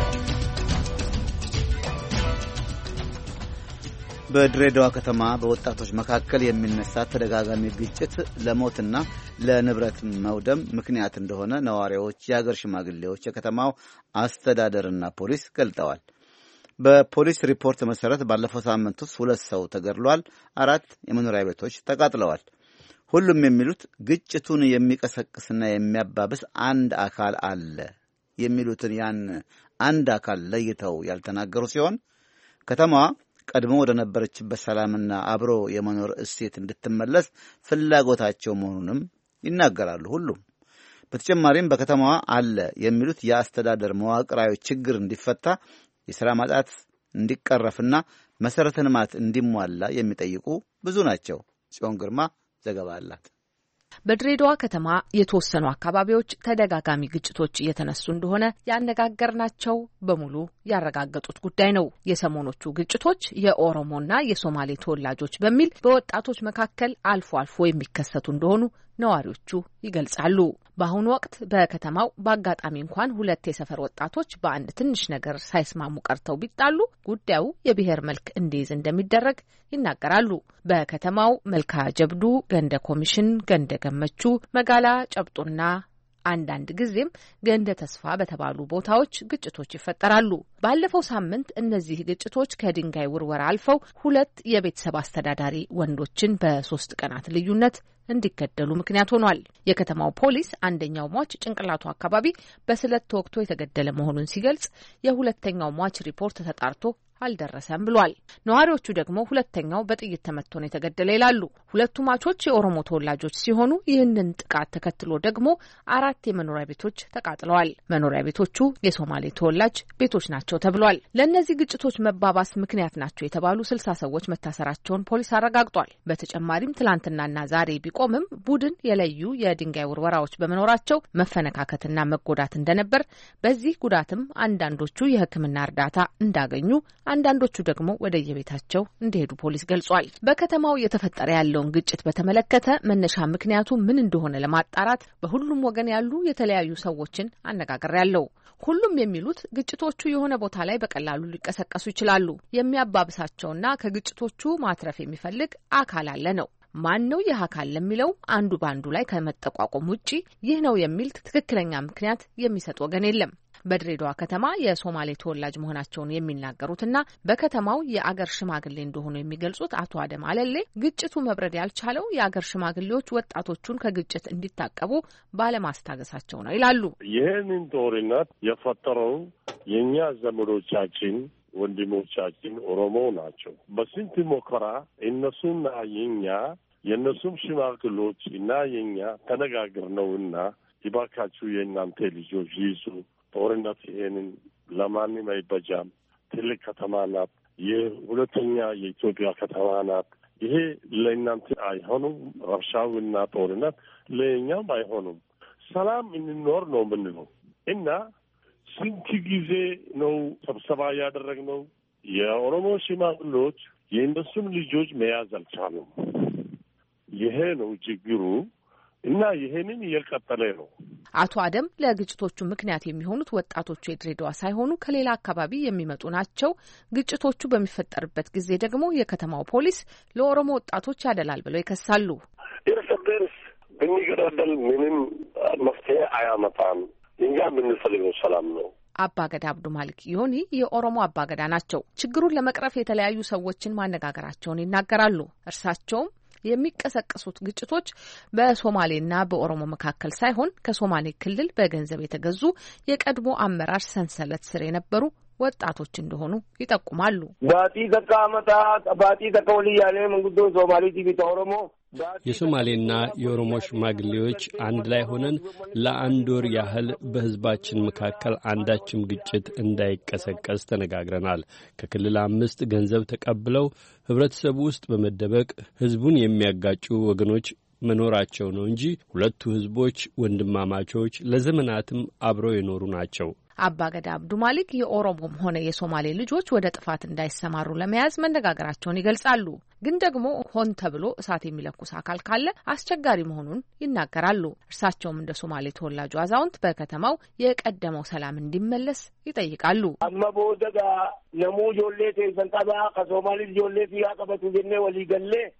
በድሬዳዋ ከተማ በወጣቶች መካከል የሚነሳ ተደጋጋሚ ግጭት ለሞትና ለንብረት መውደም ምክንያት እንደሆነ ነዋሪዎች፣ የሀገር ሽማግሌዎች፣ የከተማው አስተዳደርና ፖሊስ ገልጠዋል። በፖሊስ ሪፖርት መሰረት ባለፈው ሳምንት ውስጥ ሁለት ሰው ተገድሏል፣ አራት የመኖሪያ ቤቶች ተቃጥለዋል። ሁሉም የሚሉት ግጭቱን የሚቀሰቅስና የሚያባብስ አንድ አካል አለ የሚሉትን ያን አንድ አካል ለይተው ያልተናገሩ ሲሆን ከተማዋ ቀድሞ ወደ ነበረችበት ሰላምና አብሮ የመኖር እሴት እንድትመለስ ፍላጎታቸው መሆኑንም ይናገራሉ። ሁሉም በተጨማሪም በከተማዋ አለ የሚሉት የአስተዳደር መዋቅራዊ ችግር እንዲፈታ፣ የሥራ ማጣት እንዲቀረፍና መሠረተ ልማት እንዲሟላ የሚጠይቁ ብዙ ናቸው። ጽዮን ግርማ ዘገባ አላት። በድሬዳዋ ከተማ የተወሰኑ አካባቢዎች ተደጋጋሚ ግጭቶች እየተነሱ እንደሆነ ያነጋገርናቸው በሙሉ ያረጋገጡት ጉዳይ ነው። የሰሞኖቹ ግጭቶች የኦሮሞና የሶማሌ ተወላጆች በሚል በወጣቶች መካከል አልፎ አልፎ የሚከሰቱ እንደሆኑ ነዋሪዎቹ ይገልጻሉ። በአሁኑ ወቅት በከተማው በአጋጣሚ እንኳን ሁለት የሰፈር ወጣቶች በአንድ ትንሽ ነገር ሳይስማሙ ቀርተው ቢጣሉ ጉዳዩ የብሔር መልክ እንዲይዝ እንደሚደረግ ይናገራሉ። በከተማው መልካ ጀብዱ፣ ገንደ ኮሚሽን፣ ገንደ ገመቹ፣ መጋላ ጨብጡና አንዳንድ ጊዜም ገንደ ተስፋ በተባሉ ቦታዎች ግጭቶች ይፈጠራሉ። ባለፈው ሳምንት እነዚህ ግጭቶች ከድንጋይ ውርወራ አልፈው ሁለት የቤተሰብ አስተዳዳሪ ወንዶችን በሶስት ቀናት ልዩነት እንዲገደሉ ምክንያት ሆኗል። የከተማው ፖሊስ አንደኛው ሟች ጭንቅላቱ አካባቢ በስለት ተወግቶ የተገደለ መሆኑን ሲገልጽ፣ የሁለተኛው ሟች ሪፖርት ተጣርቶ አልደረሰም ብሏል። ነዋሪዎቹ ደግሞ ሁለተኛው በጥይት ተመትቶ ነው የተገደለ ይላሉ። ሁለቱ ሟቾች የኦሮሞ ተወላጆች ሲሆኑ ይህንን ጥቃት ተከትሎ ደግሞ አራት የመኖሪያ ቤቶች ተቃጥለዋል። መኖሪያ ቤቶቹ የሶማሌ ተወላጅ ቤቶች ናቸው ተብሏል። ለእነዚህ ግጭቶች መባባስ ምክንያት ናቸው የተባሉ ስልሳ ሰዎች መታሰራቸውን ፖሊስ አረጋግጧል። በተጨማሪም ትላንትናና ዛሬ ቢቆምም ቡድን የለዩ የድንጋይ ውርወራዎች በመኖራቸው መፈነካከትና መጎዳት እንደነበር፣ በዚህ ጉዳትም አንዳንዶቹ የሕክምና እርዳታ እንዳገኙ አንዳንዶቹ ደግሞ ወደ የቤታቸው እንደሄዱ ፖሊስ ገልጿል። በከተማው እየተፈጠረ ያለውን ግጭት በተመለከተ መነሻ ምክንያቱ ምን እንደሆነ ለማጣራት በሁሉም ወገን ያሉ የተለያዩ ሰዎችን አነጋግሬያለሁ። ሁሉም የሚሉት ግጭቶቹ የሆነ ቦታ ላይ በቀላሉ ሊቀሰቀሱ ይችላሉ። የሚያባብሳቸውና ከግጭቶቹ ማትረፍ የሚፈልግ አካል አለ ነው። ማን ነው ይህ አካል ለሚለው አንዱ ባንዱ ላይ ከመጠቋቆም ውጪ ይህ ነው የሚል ትክክለኛ ምክንያት የሚሰጥ ወገን የለም። በድሬዳዋ ከተማ የሶማሌ ተወላጅ መሆናቸውን የሚናገሩትና በከተማው የአገር ሽማግሌ እንደሆኑ የሚገልጹት አቶ አደም አለሌ ግጭቱ መብረድ ያልቻለው የአገር ሽማግሌዎች ወጣቶቹን ከግጭት እንዲታቀቡ ባለማስታገሳቸው ነው ይላሉ። ይህንን ጦርነት የፈጠረው የእኛ ዘመዶቻችን ወንድሞቻችን ኦሮሞ ናቸው። በስንት ሞከራ እነሱና የኛ የእነሱም ሽማግሌዎች እና የኛ ተነጋግር ነውና ይባካችሁ የእናንተ ልጆች ይዙ ጦርነት ይሄንን ለማንም አይበጃም። ትልቅ ከተማ ናት። የሁለተኛ የኢትዮጵያ ከተማ ናት። ይሄ ለእናንተ አይሆኑም። ረብሻውና ጦርነት ለእኛም አይሆኑም። ሰላም እንኖር ነው የምንለው እና ስንት ጊዜ ነው ስብሰባ ያደረግነው። የኦሮሞ ሽማግሌዎች የእነሱም ልጆች መያዝ አልቻሉም። ይሄ ነው ችግሩ እና ይሄንን እየቀጠለ ነው። አቶ አደም ለግጭቶቹ ምክንያት የሚሆኑት ወጣቶቹ የድሬዳዋ ሳይሆኑ ከሌላ አካባቢ የሚመጡ ናቸው። ግጭቶቹ በሚፈጠርበት ጊዜ ደግሞ የከተማው ፖሊስ ለኦሮሞ ወጣቶች ያደላል ብለው ይከሳሉ። እርስ በርስ ብንገዳደል ምንም መፍትሄ አያመጣም። እኛ የምንፈልገው ሰላም ነው። አባገዳ አብዱ ማሊክ ዮኒ የኦሮሞ አባገዳ ናቸው። ችግሩን ለመቅረፍ የተለያዩ ሰዎችን ማነጋገራቸውን ይናገራሉ። እርሳቸውም የሚቀሰቀሱት ግጭቶች በሶማሌና በኦሮሞ መካከል ሳይሆን ከሶማሌ ክልል በገንዘብ የተገዙ የቀድሞ አመራር ሰንሰለት ስር የነበሩ ወጣቶች እንደሆኑ ይጠቁማሉ። ባቲ ተቃመታ ባቲ ተቆልያኔ መንጉዶ ሶማሌ ቲቪ ኦሮሞ የሶማሌና የኦሮሞ ሽማግሌዎች አንድ ላይ ሆነን ለአንድ ወር ያህል በሕዝባችን መካከል አንዳችም ግጭት እንዳይቀሰቀስ ተነጋግረናል። ከክልል አምስት ገንዘብ ተቀብለው ህብረተሰቡ ውስጥ በመደበቅ ሕዝቡን የሚያጋጩ ወገኖች መኖራቸው ነው እንጂ ሁለቱ ሕዝቦች ወንድማማቾች ለዘመናትም አብረው የኖሩ ናቸው። አባገዳ አብዱ ማሊክ የኦሮሞም ሆነ የሶማሌ ልጆች ወደ ጥፋት እንዳይሰማሩ ለመያዝ መነጋገራቸውን ይገልጻሉ። ግን ደግሞ ሆን ተብሎ እሳት የሚለኩስ አካል ካለ አስቸጋሪ መሆኑን ይናገራሉ። እርሳቸውም እንደ ሶማሌ ተወላጁ አዛውንት በከተማው የቀደመው ሰላም እንዲመለስ ይጠይቃሉ። አመቦደጋ ነሙ ጆሌ ተንጣባ ከሶማሌ ጆሌ ያቀበቱ ጀኔ ወሊገሌ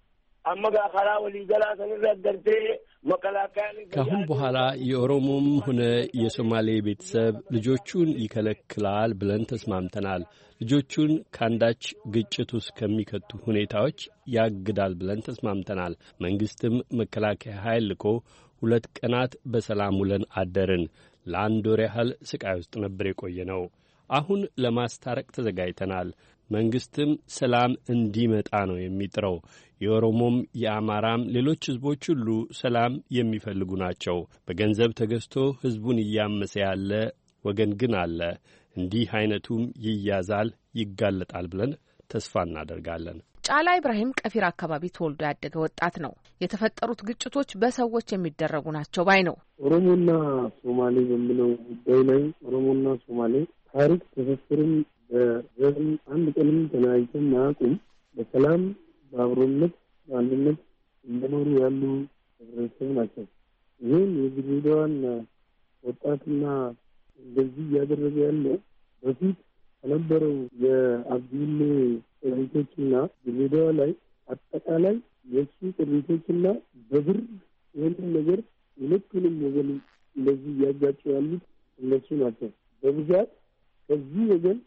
አመጋ ካላ ወሊ ገላ ሰንረገርቴ መከላከያን ካሁን በኋላ የኦሮሞም ሆነ የሶማሌ ቤተሰብ ልጆቹን ይከለክላል ብለን ተስማምተናል። ልጆቹን ካንዳች ግጭት ውስጥ ከሚከቱ ሁኔታዎች ያግዳል ብለን ተስማምተናል። መንግስትም መከላከያ ኃይል ልኮ ሁለት ቀናት በሰላም ውለን አደርን። ለአንድ ወር ያህል ስቃይ ውስጥ ነበር የቆየነው። አሁን ለማስታረቅ ተዘጋጅተናል። መንግስትም ሰላም እንዲመጣ ነው የሚጥረው። የኦሮሞም የአማራም ሌሎች ህዝቦች ሁሉ ሰላም የሚፈልጉ ናቸው። በገንዘብ ተገዝቶ ህዝቡን እያመሰ ያለ ወገን ግን አለ። እንዲህ አይነቱም ይያዛል፣ ይጋለጣል ብለን ተስፋ እናደርጋለን። ጫላ ኢብራሂም ቀፊራ አካባቢ ተወልዶ ያደገ ወጣት ነው። የተፈጠሩት ግጭቶች በሰዎች የሚደረጉ ናቸው ባይ ነው። ኦሮሞና ሶማሌ በሚለው ጉዳይ ላይ ኦሮሞና ሶማሌ ታሪክ ተፈስረን በዘመን አንድ ቀንም ተናይተን ማቁም በሰላም በአብሮነት በአንድነት እንደኖሩ ያሉ ህብረተሰብ ናቸው። ይህን የድሬዳዋን ወጣትና እንደዚህ እያደረገ ያለው በፊት ከነበረው የአብዲሌ ቅሪቶችና ድሬዳዋ ላይ አጠቃላይ የሱ ቅሪቶችና በብር ይህንን ነገር ሁለቱንም ወገን እንደዚህ እያጋጩ ያሉት እነሱ ናቸው በብዛት። ከዚህ ወገን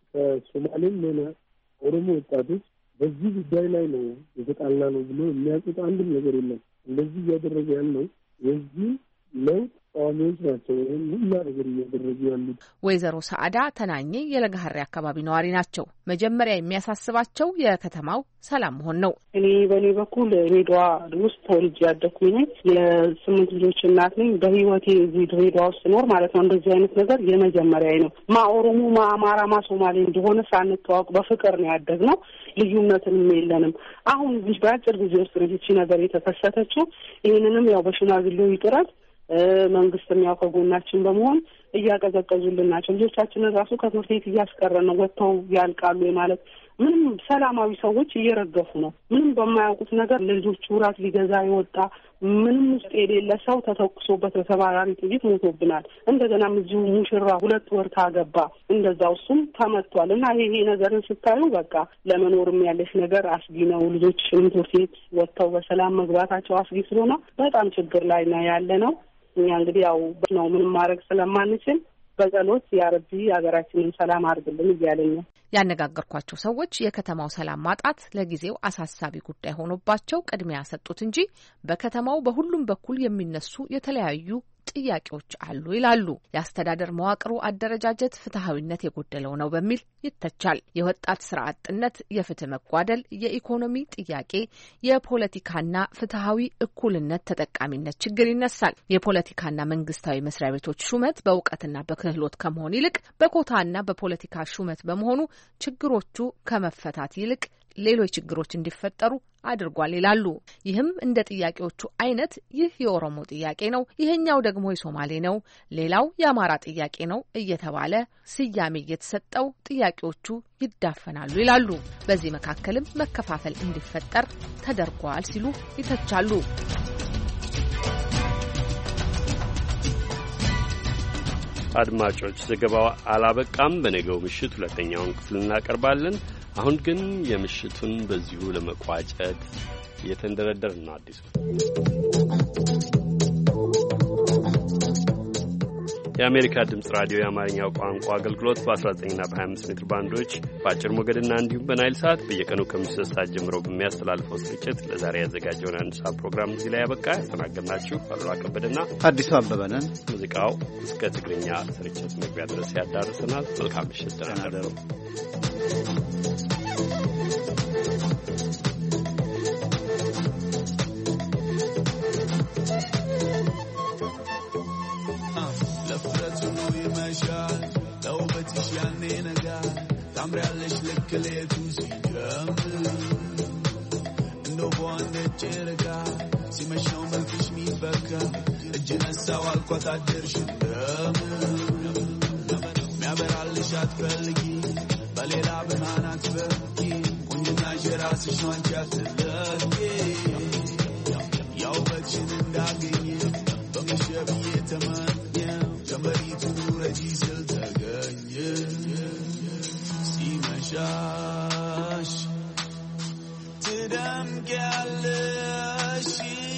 ከሶማሌም ሆነ ኦሮሞ ወጣቶች በዚህ ጉዳይ ላይ ነው የተጣላ ነው ብሎ የሚያውቁት አንድም ነገር የለም። እንደዚህ እያደረገ ያለው የዚህ ለውጥ ቋሚዎች ናቸው። ይህን ሁላ ነገር እያደረጉ ያሉት ወይዘሮ ሰዓዳ ተናኘ የለጋሀሪ አካባቢ ነዋሪ ናቸው። መጀመሪያ የሚያሳስባቸው የከተማው ሰላም መሆን ነው። እኔ በኔ በኩል ድሬዳዋ ውስጥ ተወልጄ ያደኩኝ ነኝ። የስምንት ልጆች እናት ነኝ። በህይወቴ እዚህ ድሬዳዋ ውስጥ ኖር ማለት ነው እንደዚህ አይነት ነገር የመጀመሪያ ነው። ማ ኦሮሞ ማ አማራ ማ ሶማሌ እንደሆነ ሳንተዋወቅ በፍቅር ነው ያደግነው። ልዩነትንም የለንም። አሁን እዚህ በአጭር ጊዜ ውስጥ ልጅ ነገር የተከሰተችው ይህንንም ያው በሽማግሌው ይጥራት መንግስትም ያው ከጎናችን በመሆን እያቀዘቀዙልን ናቸው። ልጆቻችንን ራሱ ከትምህርት ቤት እያስቀረን ነው። ወጥተው ያልቃሉ ማለት ምንም ሰላማዊ ሰዎች እየረገፉ ነው። ምንም በማያውቁት ነገር ለልጆቹ ራት ሊገዛ የወጣ ምንም ውስጥ የሌለ ሰው ተተኩሶበት በተባራሪ ጥይት ሞቶብናል። እንደገናም እዚሁ ሙሽራ ሁለት ወር ታገባ እንደዛው እሱም ተመቷል። እና ይሄ ነገርን ስታዩ በቃ ለመኖርም ያለሽ ነገር አስጊ ነው። ልጆች ትምህርት ቤት ወጥተው በሰላም መግባታቸው አስጊ ስለሆነ በጣም ችግር ላይ ነው ያለ ነው። እኛ እንግዲህ ያው ነው ምንም ማድረግ ስለማንችል በጸሎት ያረቢ ሀገራችንን ሰላም አድርግልን እያለኝ ነው። ያነጋገርኳቸው ሰዎች የከተማው ሰላም ማጣት ለጊዜው አሳሳቢ ጉዳይ ሆኖባቸው ቅድሚያ ሰጡት እንጂ በከተማው በሁሉም በኩል የሚነሱ የተለያዩ ጥያቄዎች አሉ ይላሉ። የአስተዳደር መዋቅሩ አደረጃጀት ፍትሐዊነት የጎደለው ነው በሚል ይተቻል። የወጣት ስራ አጥነት፣ የፍትህ መጓደል፣ የኢኮኖሚ ጥያቄ፣ የፖለቲካና ፍትሐዊ እኩልነት ተጠቃሚነት ችግር ይነሳል። የፖለቲካና መንግስታዊ መስሪያ ቤቶች ሹመት በእውቀትና በክህሎት ከመሆን ይልቅ በኮታና በፖለቲካ ሹመት በመሆኑ ችግሮቹ ከመፈታት ይልቅ ሌሎች ችግሮች እንዲፈጠሩ አድርጓል ይላሉ። ይህም እንደ ጥያቄዎቹ አይነት ይህ የኦሮሞ ጥያቄ ነው፣ ይሄኛው ደግሞ የሶማሌ ነው፣ ሌላው የአማራ ጥያቄ ነው እየተባለ ስያሜ እየተሰጠው ጥያቄዎቹ ይዳፈናሉ ይላሉ። በዚህ መካከልም መከፋፈል እንዲፈጠር ተደርጓል ሲሉ ይተቻሉ። አድማጮች፣ ዘገባው አላበቃም። በነገው ምሽት ሁለተኛውን ክፍል እናቀርባለን። አሁን ግን የምሽቱን በዚሁ ለመቋጨት እየተንደረደር ነው። አዲሱ የአሜሪካ ድምጽ ራዲዮ የአማርኛው ቋንቋ አገልግሎት በአስራ ዘጠኝና በሀያ አምስት ሜትር ባንዶች በአጭር ሞገድና እንዲሁም በናይል ሰዓት በየቀኑ ከምሽቱ ሶስት ሰዓት ጀምሮ በሚያስተላልፈው ስርጭት ለዛሬ ያዘጋጀውን አንድ ሰዓት ፕሮግራም እዚህ ላይ ያበቃ። ያስተናገድናችሁ አሉላ ከበደና አዲሱ አበበ ነን። ሙዚቃው እስከ ትግርኛ ስርጭት መግቢያ ድረስ ያዳርሰናል። መልካም ምሽት። ደህና እደሩ። ታምሪያለሽ ልክ ሌቱ ሲጀምር እንደው በዋንዴ ጭርጋ ሲመሽ ነው መልክሽ ሚፈካ እጅ ነሳው አልኳት አደርሽ እንደምን ሚያበራልሽ አትፈልጊ በሌላ ብርሃን አትፈኪ ቁንጅናሽ የራስሽ ነው አንቺ አትለኪ ያው በትሽን እንዳገኘ በመሸብዬ ተመኘ ጀንበሪቱ ረጂ ስል ተገኘ Shash to them ትደምቂያለሽ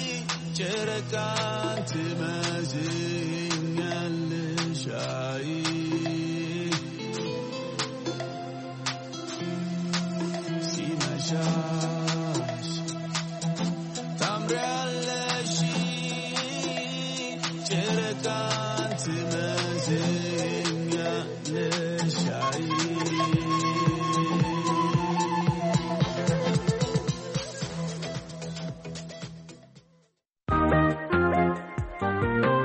ጨረቃን ትመስኛለሽ አይ ሲመሻሽ ታምሪያለሽ ጨረቃን ትመስኛለሽ